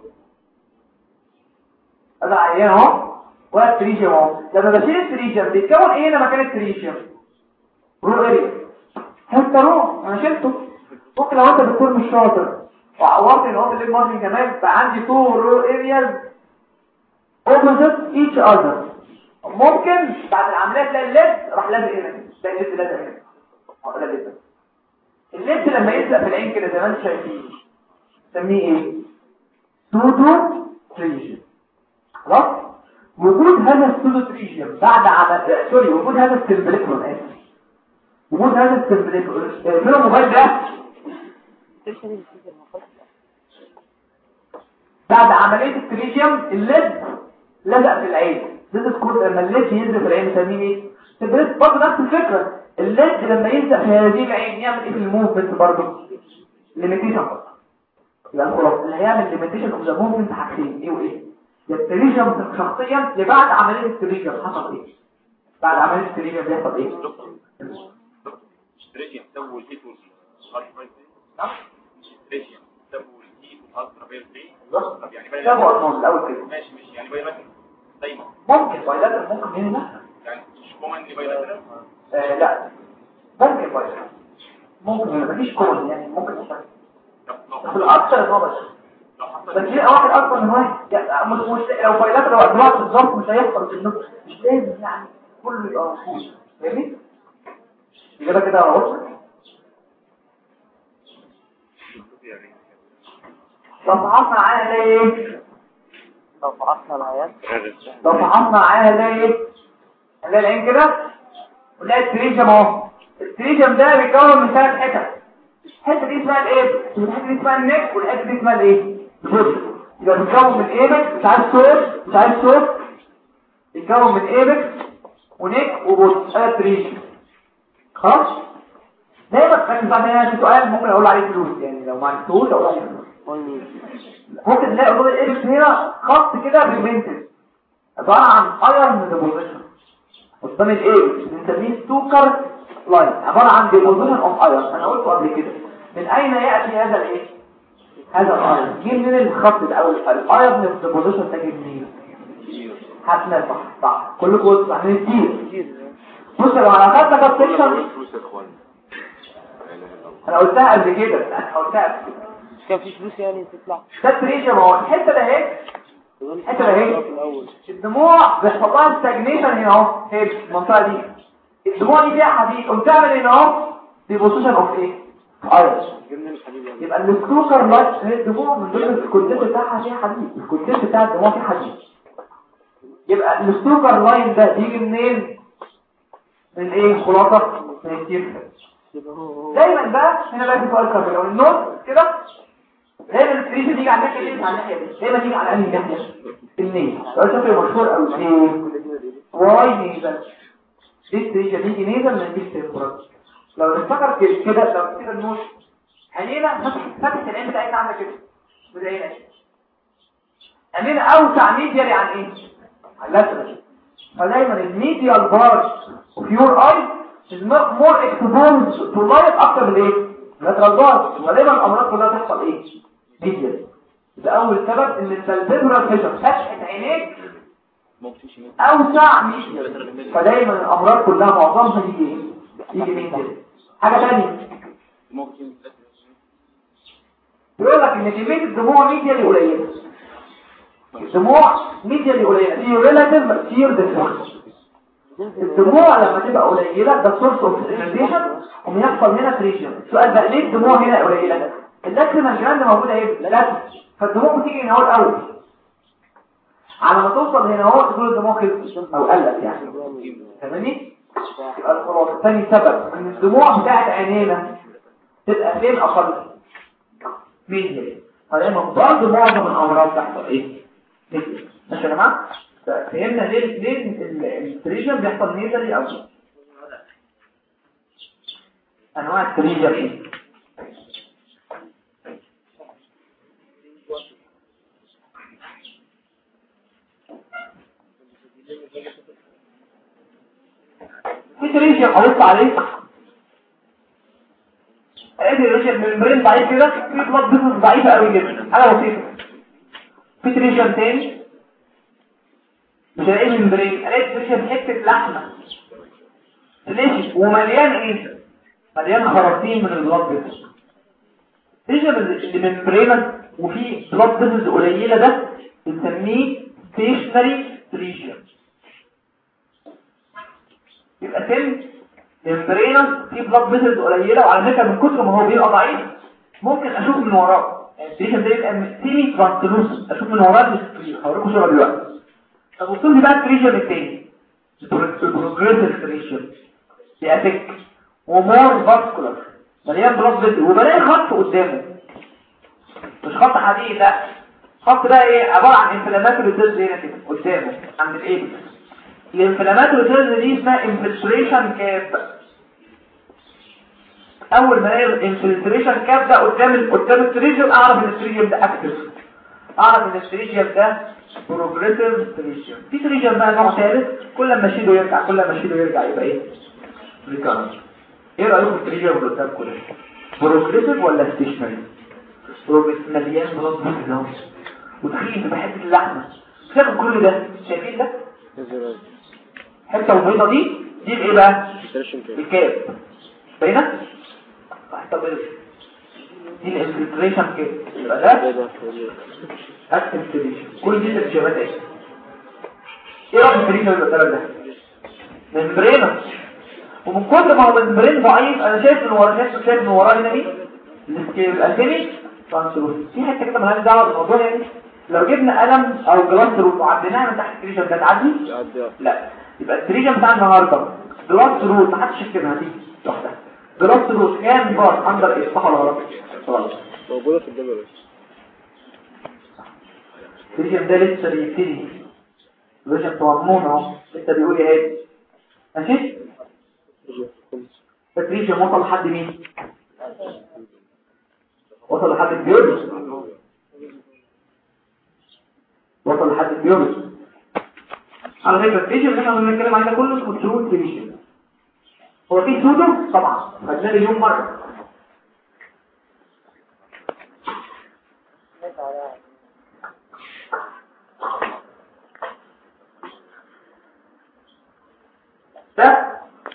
هذا عيان اهو ولا تريشيوم اهو. لما بشيل التريشيوم بيتكون ايه هنا مكان التريشيوم؟ رو اريا. حتى رو انا شلته. ممكن لو انت دكتور مش شاطر وعورت الهوم الليج مارجن كمان فعندي تو رو ارياز اوبوزيت ايتش اذر. ممكن بعد العمليه تلاقي الليد راح لازق هنا، تلاقي الليد لازق هنا. اه ده الليد. الليد لما يلزق في العين كده زي ما انتم شايفين نسميه ايه؟ سودو تريجيوم. خلاص؟ وجود هذا السودو تريجيوم بعد عمل سوري وجود هذا السيمبليكون اسف وجود هذا السيمبليكون من الموبايل ده بعد عمليه التريجيوم الليد لزق في العين. ده تكون لما الليد ينزل في العين نسميه ايه؟ سيمبليك. برضه نفس الفكره، الليد لما ينزل في هذه العين يعمل ايه في الموفمنت برضه؟ ليميتيشن. يبقى الخلاصه اللي هيعمل ليميتيشن اوف ذا موفمنت حاجتين ايه وايه؟ يا التريجم شخصيا يا بعد عمليه التريجم حصل ايه؟ بعد عمليه التريجم بيحصل ايه؟ التريجم تسوي الهيت والهارت ريت. صح؟ التريجم تسوي الهيت والهارت ريت طب يعني باي ده هرمون الاول كده ماشي ماشي يعني باي لاترال دايما ممكن بايلاترال ممكن هنا يعني مش كومن باي لاترال آه لا ممكن بايلاترال ممكن هنا مفيش كومن يعني ممكن تحصل بس الاكثر ان هو بس لو حصل بس ليه واحد اكبر من واحد يعني مش مش لو بايلاترال لو ادوات بالظبط مش هيحصل في النص مش لازم يعني كله يبقى مفهوم فاهمني كده كده اهو طبعا معاها ليه طبعنا العيال طبعا معاها ليه هنلاقي العين كده ونلاقي التريجم اهو التريجم ده بيتكون من ثلاث حتت الحته دي اسمها الايه والحته دي اسمها النك والحته دي اسمها الايه البوت يبقى بيتكون من ايبكس مش عارف صوت مش عارف صوت بيتكون من ايبكس ونك وبوت ثلاث تريجم خلاص دايما كان بعد هنا في سؤال ممكن اقول عليه فلوس يعني لو ما عرفتوش اقول عليه فلوس ممكن تلاقي قدام الايبكس هنا خط كده بيمنتد عباره عن ايرون ديبوزيشن قدام الايبكس بنسميه ستوكر لاين عباره عن ديبوزيشن اوف ايرون انا قلته قبل كده من اين ياتي هذا الايه هذا الايرون جه منين الخط الاول الايرون ديبوزيشن ده جه منين هتنفع صح كلكم قلتوا عاملين كتير بص لو انا خدت كاب سيكشن انا قلتها قبل كده انا قلتها قبل كده كان في فلوس يعني تطلع ده تريجم اهو الحته ده اهي الحته ده اهي الدموع بيحصل لها ستاجنيشن هنا اهو هي المنطقه دي الدموع دي فيها حديد قوم تعمل هنا اهو ديبوزيشن اوف ايه ايرون يبقى السكروكر لايت هي الدموع من ضمن الكونتنت بتاعها فيها حديد الكونتنت بتاع الدموع فيه حديد يبقى السكروكر لاين ده بيجي منين من ايه خلاصه من التيرس دايما بقى هنا بقى في سؤال كده لو النور كده دايما التريجر تيجي على الناحيه دي على الناحيه دي دايما تيجي على انهي ناحيه النيل سؤال شكله مشهور قوي ايه واي نيزل دي التريجر تيجي نيزل من دي التمبرات لو نفتكر كده لو كده النور عينينا فتح فتح العين بتاعتنا عامله كده بداينا عينينا اوسع ميديالي عن ايه عن اللاترال فدايما الميديال بارت اوف يور اي is more exposed to light اكتر من ايه lateral bars غالبا الامراض كلها تحصل ايه ميديال ده اول سبب ان الفالفيبرال فيشر فتحه عينيك اوسع ميديال فدايما الامراض كلها معظمها تيجي ايه يجي ميديال حاجه ثانيه بيقول لك ان كميه الدموع ميديال قليله الدموع ميديال قليله دي ريلاتيف كتير ديفرنس الدموع لما تبقى قليله ده سورس اوف انفيشن وبيحصل هنا تريجن السؤال بقى ليه الدموع هنا قليله اللاكريمال جلاند موجوده ايه لا فالدموع بتيجي هنا اهو الاول على ما توصل هنا اهو تقول الدموع خلصت او قلت يعني فاهمني يبقى الخلاصه ثاني سبب ان الدموع بتاعت عينينا تبقى فين اقل مين فدايما برضه معظم الامراض تحصل ايه ماشي يا جماعه فهمنا ليه ليه التريجر بيحصل نيزلي او انواع التريجر ايه في تريجر هنطلع عليه ادي الريجر ممبرين ضعيف كده في بلاد فيسلز ضعيفه قوي جدا حاجه بسيطه في تريجر تاني مش هلاقيه ممبرين الاقي تريجر حته لحمه ليش ومليان ايه مليان خراطيم من البلاد فيسلز تريجر اللي ممبرينه وفي بلاد فيسلز قليله ده بنسميه ستيشنري تريجر يبقى سن ممبرينه في بلاد فيسلز قليله وعلى فكره من كتر ما هو بيبقى ضعيف ممكن اشوف من وراه التريجر ده يبقى سيمي ترانسلوس اشوف من وراه هوريكم صوره دلوقتي طب وصل لي بقى التريجر الثاني البروجريسيف تريجر يأتك ومور فاسكولار مليان بلاد فيسل وبلاقي خط قدامه مش خط حديد لا خط ده ايه عباره عن انفلاماتوري سيلز هنا كده قدامه عند الايبكس الانفلاماتوري سيلز دي اسمها انفلتريشن كاب اول ما الاقي الانفلتريشن كاب ده قدام قدام التريجر اعرف ان التريجر ده اكتف اعرف ان التريجر ده بروجريسيف تريجر في تريجر بقى نوع ثالث كل ما اشيله يرجع كل ما اشيله يرجع يبقى ايه ريكارنت ايه رايكم في التريجر اللي قدام كله بروجريسيف ولا ستيشنري بروجريسيف مليان بلاد فيسل وتخين تبقى حته اللحمه تاخد كل ده. شايفين ده حته البيضه دي دي ايه بقى؟ الكاب باينه. طب دي الانفلتريشن كده يبقى ده اكتيفيشن. كل دي ترجمات ايه؟ ايه رقم الفريق اللي قدامك ده؟ ممبرين. ومن كل ما هو ممبرين ضعيف انا شايف ان ورا شايف شايف ان وراه هنا دي الاسيمي ترانسلوس. في حته كده مالهاش دعوه بالموضوع يعني. لو جبنا قلم او جلاس روت وعديناها من تحت التريجن ده تعدي؟ لا. يبقى التريجن بتاع النهارده جلاس روت ما حدش يكتبها دي لوحدها. جلاس روت كام بار اندر ايه صح ولا غلط؟ غلط. موجوده في الدبل. التريجن ده لسه بيبتدي الريجن بتاع المون اهو لسه بيقول ايه ماشي. التريجن وصل لحد مين؟ وصل لحد البيولوجي. وصل لحد البيولوجي. على فكره التريجن اللي احنا بنتكلم عليه ده كله اسمه ترو تريجن. هو في سودو طبعا خدناه مليون مره. ده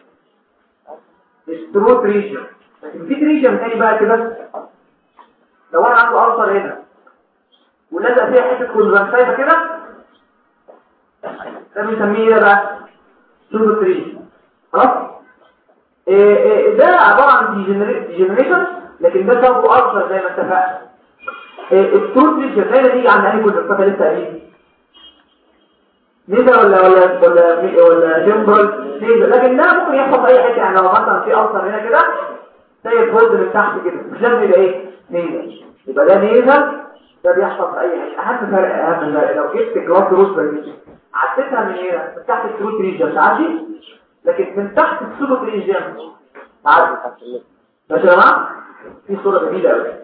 الترو تريجن. لكن في تريجن تاني بقى كده لو انا عنده ألسر هنا ولازق فيها حته كونجكتيفا كده ده بنسميه ايه بقى؟ سودو تريجن. خلاص. إيه إيه ده عباره عن ديجنريشن لكن ده سببه ألسر زي ما اتفقنا. إيه الترو تريجن هنا دي عند انهي كونجكتيفا لسه قايلين؟ نيزا ولا ولا ولا ولا جمبرال نيزا. لكن ده ممكن يحصل في اي حته. يعني لو مثلا في ألسر هنا كده زي الفولد من تحت كده مش لازم يبقى ايه نيزا. يبقى ده نيزا ده بيحصل في اي حته. اهم فرق اهم فرق لو جبت جلاس روز عدتها من هنا من تحت الترو تريجن تعدي لكن من تحت السودو تريجن تعدي. ماشي يا جماعه. في صوره جميله قوي.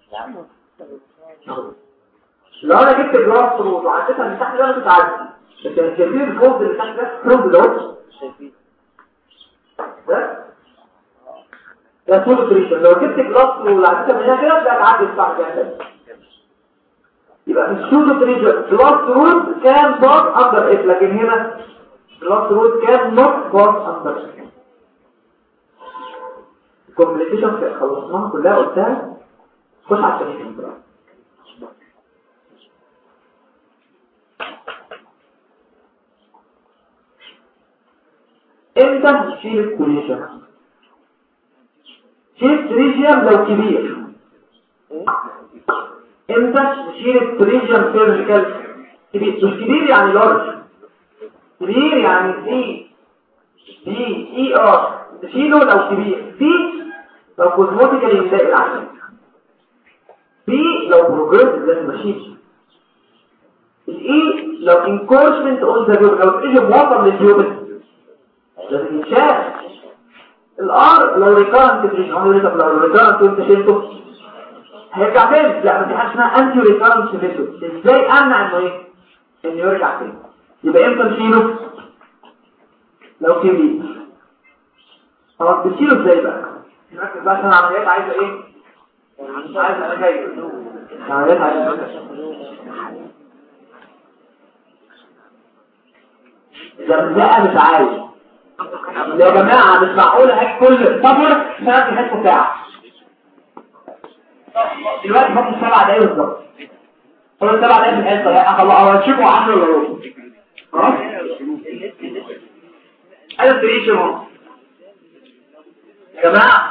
لو انا جبت جلاس روز وعدتها من تحت ده مش تعدي. لكن شايفين الفولد اللي تحت ده فولد ده ده ده سودو تريجن. لو جبت جلاس وعدتها من هنا كده ده تعدي صح كده. يبقى في السودو تريجن جلاس روت كان باس اندر اف لكن هنا جلاس روت كان نوت باس اندر اف. الكومبليكيشن خلصناها كلها قلتها. خش على التانيين بقى. امتى تشيل التريجن؟ شيل التريجن لو كبير. امتى تشيل التريجن سيرجيكال؟ كبير. مش كبير يعني لارج. كبير يعني سي بي اي ار تشيله لو كبير. سي لو كوزموتيكالي مضايق العقل. بي لو بروجريسيف لازم اشيل. الاي لو انكورشمنت اون ذا جوب لو التريجن وصل للجوب لازم يتشال. الار لو ريكارنت تريجن هو لو ريكارنت وانت شلته هيرجع تاني. لا ما في حاجه اسمها انتي ريكارنس ميثود. ازاي امنع انه ايه انه يرجع تاني؟ يبقى امتى نشيله؟ لو كبير. خلاص بنشيله ازاي بقى؟ نركز بقى عشان العمليات عايزه ايه؟ مش عايزه انا جاي العمليات عايزه ده مش عايز يا جماعه. مش معقول هاك كل سفر سنه حته ساعه. دلوقتي فاضل سبع دقايق بالظبط. فاضل سبع دقايق في الحصه. خلاص هتشوفوا عشرة الا ربع. خلاص انا التريجن اهو يا جماعه.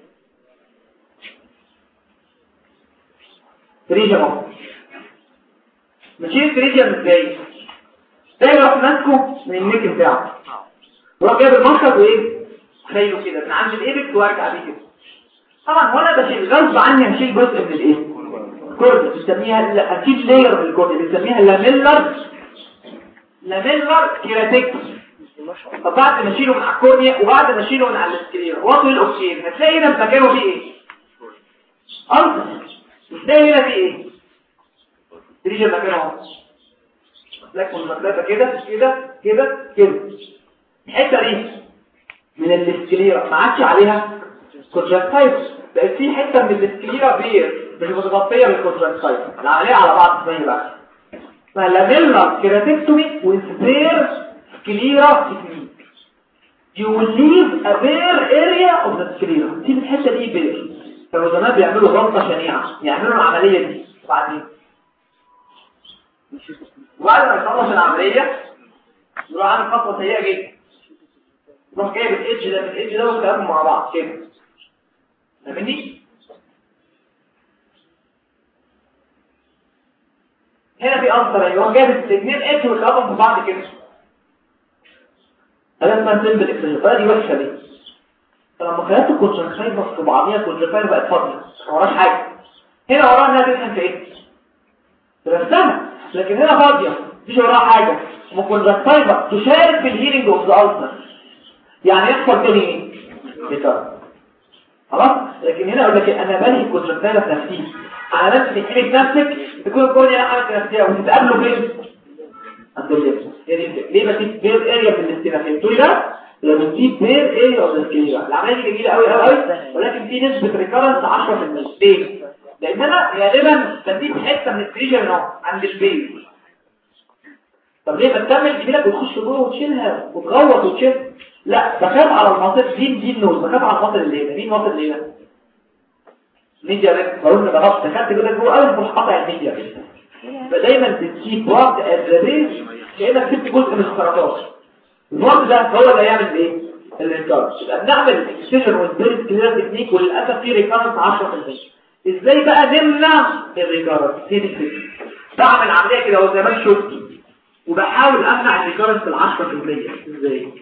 تريجن اهو. نشيل التريجن ازاي؟ زي ما رحت ماسكه من النيك بتاعه وراح جايب المنشط وايه خليه كده من عند الايبكس وارجع بيه كده. طبعا وانا بشيل غصب عني هشيل جزء من الايه كورد بنسميها هشيل لاير من الكورد بنسميها لاميلر لاميلر كيراتيك. طب بعد ما اشيله من على الكورنيا وبعد ما اشيله من على السكليرا واطي الاوكسجين هتلاقي هنا في مكانه فيه ايه؟ ارض. هتلاقي هنا فيه ايه؟ تريجن مكانه اهو. لكن المسافه كده كده كده كده. الحته دي من السكليرا ما عادش عليها كونجكتيفا بقت في حته من السكليرا بير مش متغطيه بالكونتراكتايل. العمليه على بعض اسمها بقى اسمها لاميلر كيراتكتومي وسبير سكليرا تكنيك. You will leave a bare area of the sclera. دي الحته دي بير. كانوا زمان بيعملوا غلطه شنيعه، يعملوا العمليه دي وبعدين وبعد ما يخلص العمليه يروح عامل خطوه سيئه جدا. يروح جايب الإيدج ده بالإيدج ده ويتقابلوا مع بعض كده. فاهمني؟ هنا في أنصر يعني هو جايب الاثنين إيدج ويتقابلوا مع بعض كده. هذا اسمها سيمبل اكسجين. فدي وحشه دي. فلما خليت الكونجكتيفا في بعضيها الكونجكتيفا بقت فاضيه ما وراش حاجه. هنا وراها انها تفهم في ايه؟ ترسمها، لكن هنا فاضيه مفيش وراها حاجه. الكونجكتيفا تشارك في الهيلينج اوف ذا ألسر. يعني يحصل تاني بتاع خلاص. لكن هنا اقول لك انا بنهي الكونجكتيفا في نفسي على نفس تكليف نفسك تكون الكورنيا عملت نفسها وتتقابلوا فين؟ الدنيا ليه بس بير اريا في الاستينا فهمتوا ده؟ لما تجيب بير اريا اوف السكليرا العمليه دي جميله قوي قوي قوي، ولكن في نسبه ريكارنس عشرة في المية. ليه؟ لان انا غالبا بسيب حته من السكليرا هنا عند البيز. طب ليه بتكمل جميله بتخش جوه وتشيلها وتغوط وتشيل؟ لا بخاف على المناطق دي دي النوز، بخاف على المناطق اللي هنا. مين المناطق اللي هنا؟ ميديا ريت بقول لك بغلط دخلت كده جوه قوي مش قاطع الميديا ريت. فدايما بتسيب وقت ادرينالين كأنك سبت جزء من الخرطات. الوقت ده هو اللي هيعمل ايه؟ الريكارنس. يبقى بنعمل اكسجين والبيرس كلير تكنيك وللاسف في ريكارنس عشرة في المية. ازاي بقى نمنع الريكارنس؟ هي دي الفكره. بعمل عمليه كده وزي ما شفت وبحاول امنع الريكارنس ال عشرة في المية. ازاي؟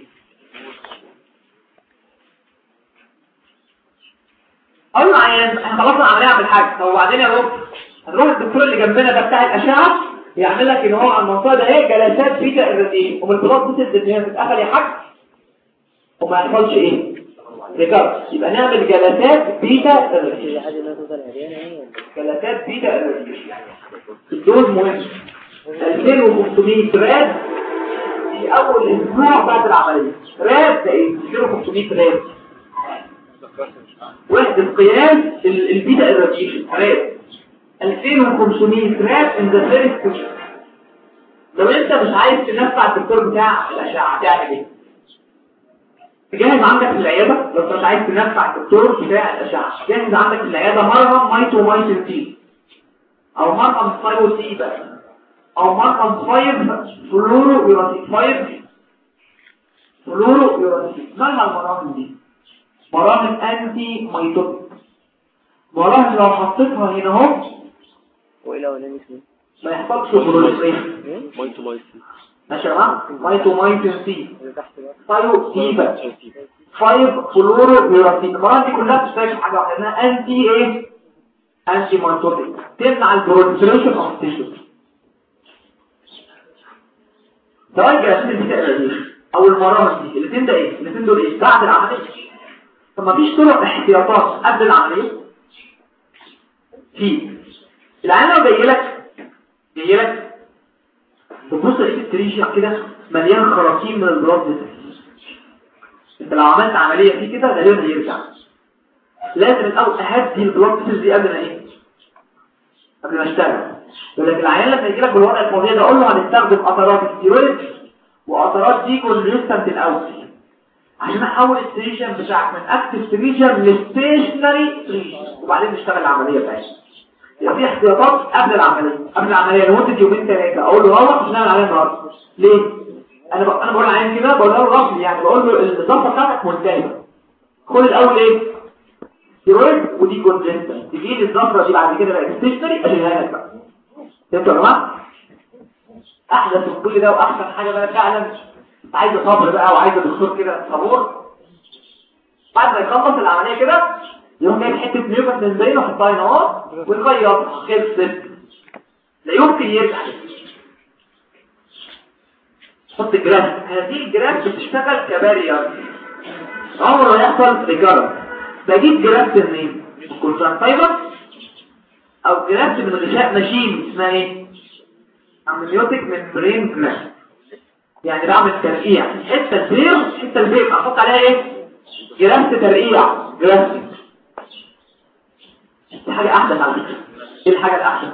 اقول له عيان احنا خلصنا العمليه اعمل حاجه. طب وبعدين يا رب هنروح الدكتور اللي جنبنا ده بتاع الاشعه يعمل لك ان هو على المنطقه ده ايه جلسات بيتا اراديه ومن البلاط بتسد الدنيا تتقفل يا حاج وما يحصلش ايه ريكارد. يبقى نعمل جلسات بيتا اراديه. جلسات بيتا اراديه الدوز مهم ألفين وخمسمية راد في اول اسبوع بعد العمليه. راد ده ايه؟ ألفين وخمسمية راد وحده قياس البيتا اراديشن راد ألفين وخمسمية راد in the first week. لو انت مش عايز تنفع الدكتور بتاع الاشعه تعمل ايه؟ تجهز عندك في العياده. لو انت مش عايز تنفع الدكتور بتاع الاشعه جهز عندك في العياده مرهم مايتو مايتين سي او مرهم سايو سي بس او مرهم خمسة فلورو يوراتيك خمسة فلورو يوراتيك. مالها المراهم دي؟ مراهم انتي مايتوتيك. مراهم لو حطيتها هنا اهو وايه لو انا اسمه ما يحصلش بروليفريشن. مايتو مايتو ماشي يا جماعه مايتو مايتين سي فايو سيبا خمسة فلورو يوراتيك. المرات دي كلها بتشتغل حاجه واحده انها انتي ايه؟ انتي مايتوتيك تمنع البروليفريشن اوف تيشو. سواء جلسات البيتا اراديشن او المرض دي الاثنين ده ايه؟ الاثنين دول ايه؟ بعد العمليه. طب ما فيش طرق احتياطات قبل العمليه؟ في العيان لو جاي لك جاي لك تبص لقيت التريشن كده مليان خراطيم من البلاد. انت لو عملت عمليه فيه كده غالبا هيرجع. لازم الاول اهدي البلاد دي قبل ما ايه؟ قبل ما اشتغل. يقول لك العيان لما يجي لك بالوضع الفوقي ده اقول له هنستخدم قطرات ستيرويد وقطرات دي كونجستنت الاول عشان احول الستيشن بتاعك من اكتف ستيشن لستيشنري ستيشن وبعدين نشتغل العمليه بتاعتنا. يبقى في احتياطات قبل العمليه. قبل العمليه لمده يومين ثلاثه اقول له روح مش نعمل عليها النهارده. ليه؟ انا ب... انا بقول للعيان كده بقول له رفض يعني بقول له الضغطه بتاعتك منتهيه. خد الاول ايه؟ ستيرويد ودي كونجستنت تجي لي الضغطه دي بعد كده بقى ستيشنري اشيلها لك بقى. فهمتوا يا جماعه؟ احدث من كل ده واحسن حاجه بقى فعلا عايز صبر بقى وعايز الدكتور كده صبور. بعد ما يخلص العمليه كده يقوم جايب حته ميوكس من بينه ويحطها هنا اهو ويخيط خلصت. لا يمكن يرجع. حط جراف. هذه الجراف بتشتغل كبارير عمره ما يحصل ريكارد. بجيب جراف منين؟ كونتراكتايفر او جراف من غشاء ماشين اسمها ايه؟ امنيوتيك من برين جراف. يعني بعمل ترقيع حته البير حته البير احط عليها ايه؟ جراف ترقيع جراف. دي حاجه احدث على فكره ايه الحاجه الاحسن؟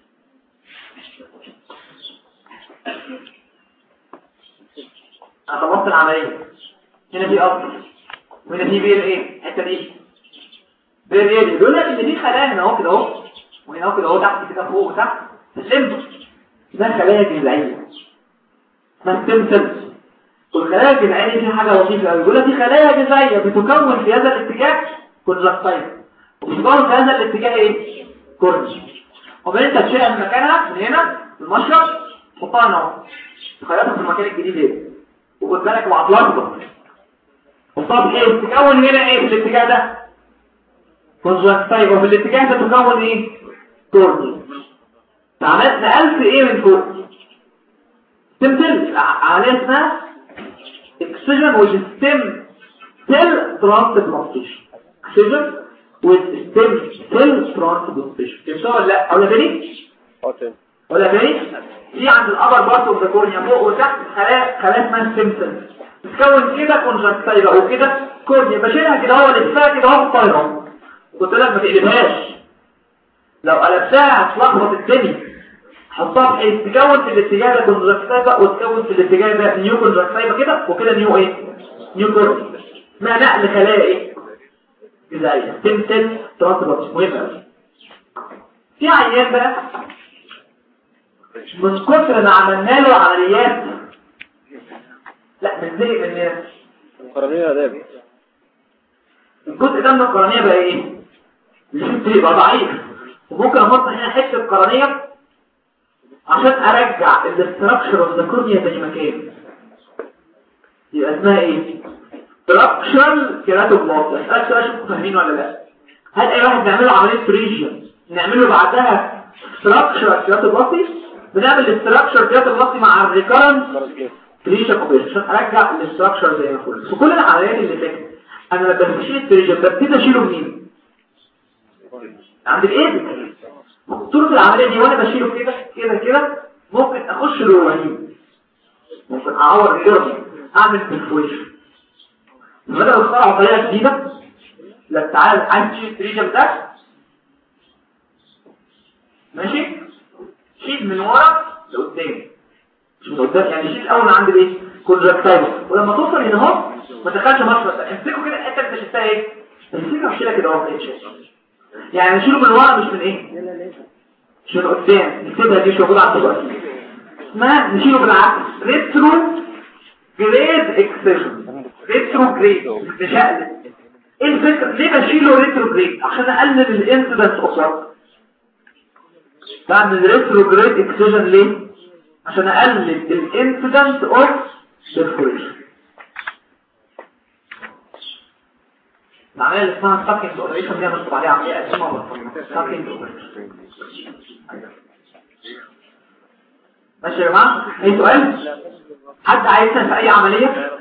انا خلصت العمليه، هنا في اصل وهنا في بير ايه الحته دي بير ايه دي بيقول لك ان دي خلايا هنا اهو كده اهو وهنا اهو كده اهو تحت كده فوق وتحت الليمب ده خلايا جذعيه اسمها ستيم سيلز. والخلايا الجذعيه دي حاجه لطيفه قوي، بيقول لك دي خلايا جذعيه بتكون في هذا الاتجاه كونجكتيف وبتكون في هذا الاتجاه ايه كورني، وبعدين انت تشيلها من مكانها من هنا المشرط تحطها هنا اهو تخيطها في المكان الجديد ايه وخد بالك وهتلخبط وطب ايه تكون هنا ايه في الاتجاه ده كونجكتيف وفي الاتجاه ده تكون ايه كورني. عملت نقلت ايه من فوق تمثل عمليه اسمها اكسجين وستيم سيل ترانسبلانتيشن اكسجين وستيم سيل ترانسبلانتيشن تمثل ولا لا ولا تاني ولا تاني دي عند الابر بارت اوف ذا كورنيا فوق وتحت خلايا خلايا اسمها ستيم سيل تتكون كده كونجكتيف وكده كورنيا بشيلها كده هو لفها كده اهو طايره قلت لك ما تقلبهاش لو قلبتها هتلخبط الدنيا حطها بحيث تكون في الاتجاه ده كونجكتيفا وتكون في الاتجاه ده نيو كونجكتيفا كده وكده نيو ايه نيو كورنيا ما نقل خلايا ايه جذعيه ستيم سيل ترانسبلانتيشن مهم. في عيان بقى من كتر ما عملنا له عمليات لا من زي مننا القرنية ده الجزء ده من القرنية بقى ايه الجزء يبقى ضعيف وممكن احط هنا حته القرنية عشان ارجع الاستراكشر اوف ذا كورنيا زي ما كان يبقى اسمها ايه ستراكشرال كيراتوبلاست. اسالك سؤال شوفوا فاهمين ولا لا؟ هل اي واحد نعمله عمليه فريجن نعمله بعدها ستراكشرال كيراتوبلاستي؟ بنعمل الاستراكشر كيراتوبلاستي مع الريكارنت فريجن اوبريشن عشان ارجع الاستراكشر زي ما كنا. في كل العمليات اللي فاتت انا لما بشيل الفريجن ببتدي اشيله منين؟ عند الايد. طول العمليه دي وانا بشيله كده كده كده ممكن اخش جوه ممكن اعور الجرم اعمل برفوريشن. بدل اخترعوا طريقه جديده لا تعال عايز تشيل الفريجن ده ماشي شيل من ورا لقدام مش من قدام يعني شيل الاول من عند الايه كونجكتيف ولما توصل هنا اهو ما تدخلش مشرط امسكه كده الحته اللي شفتها ايه امسكها وشيلها كده اهو يعني نشيله من ورا مش من ايه مش من قدام نكتبها دي مش موجوده عندكم اكيد اسمها نشيله بالعكس ريترو جريد اكسجن ريترو جريد مش هقلب ايه الفكره ليه بشيله ريترو جريد عشان اقلل الانسيدنس اوف بعمل ريترو جريد اكسجن ليه عشان اقلل الانسيدنس اوف سيرفوريشن. العمليه اللي اسمها ساكينج اوبريشن دي هنشرح عليها عمليه اسمها ساكينج اوبريشن. ماشي يا جماعه اي سؤال حد عايز يسال في اي عمليه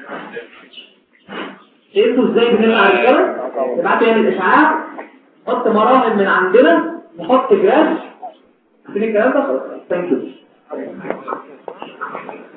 انتوا ازاي بنلعب على الرجاله نبعت لي الاشعاع نحط مراهم من عندنا نحط جراف في الكلام ده. ثانك يو.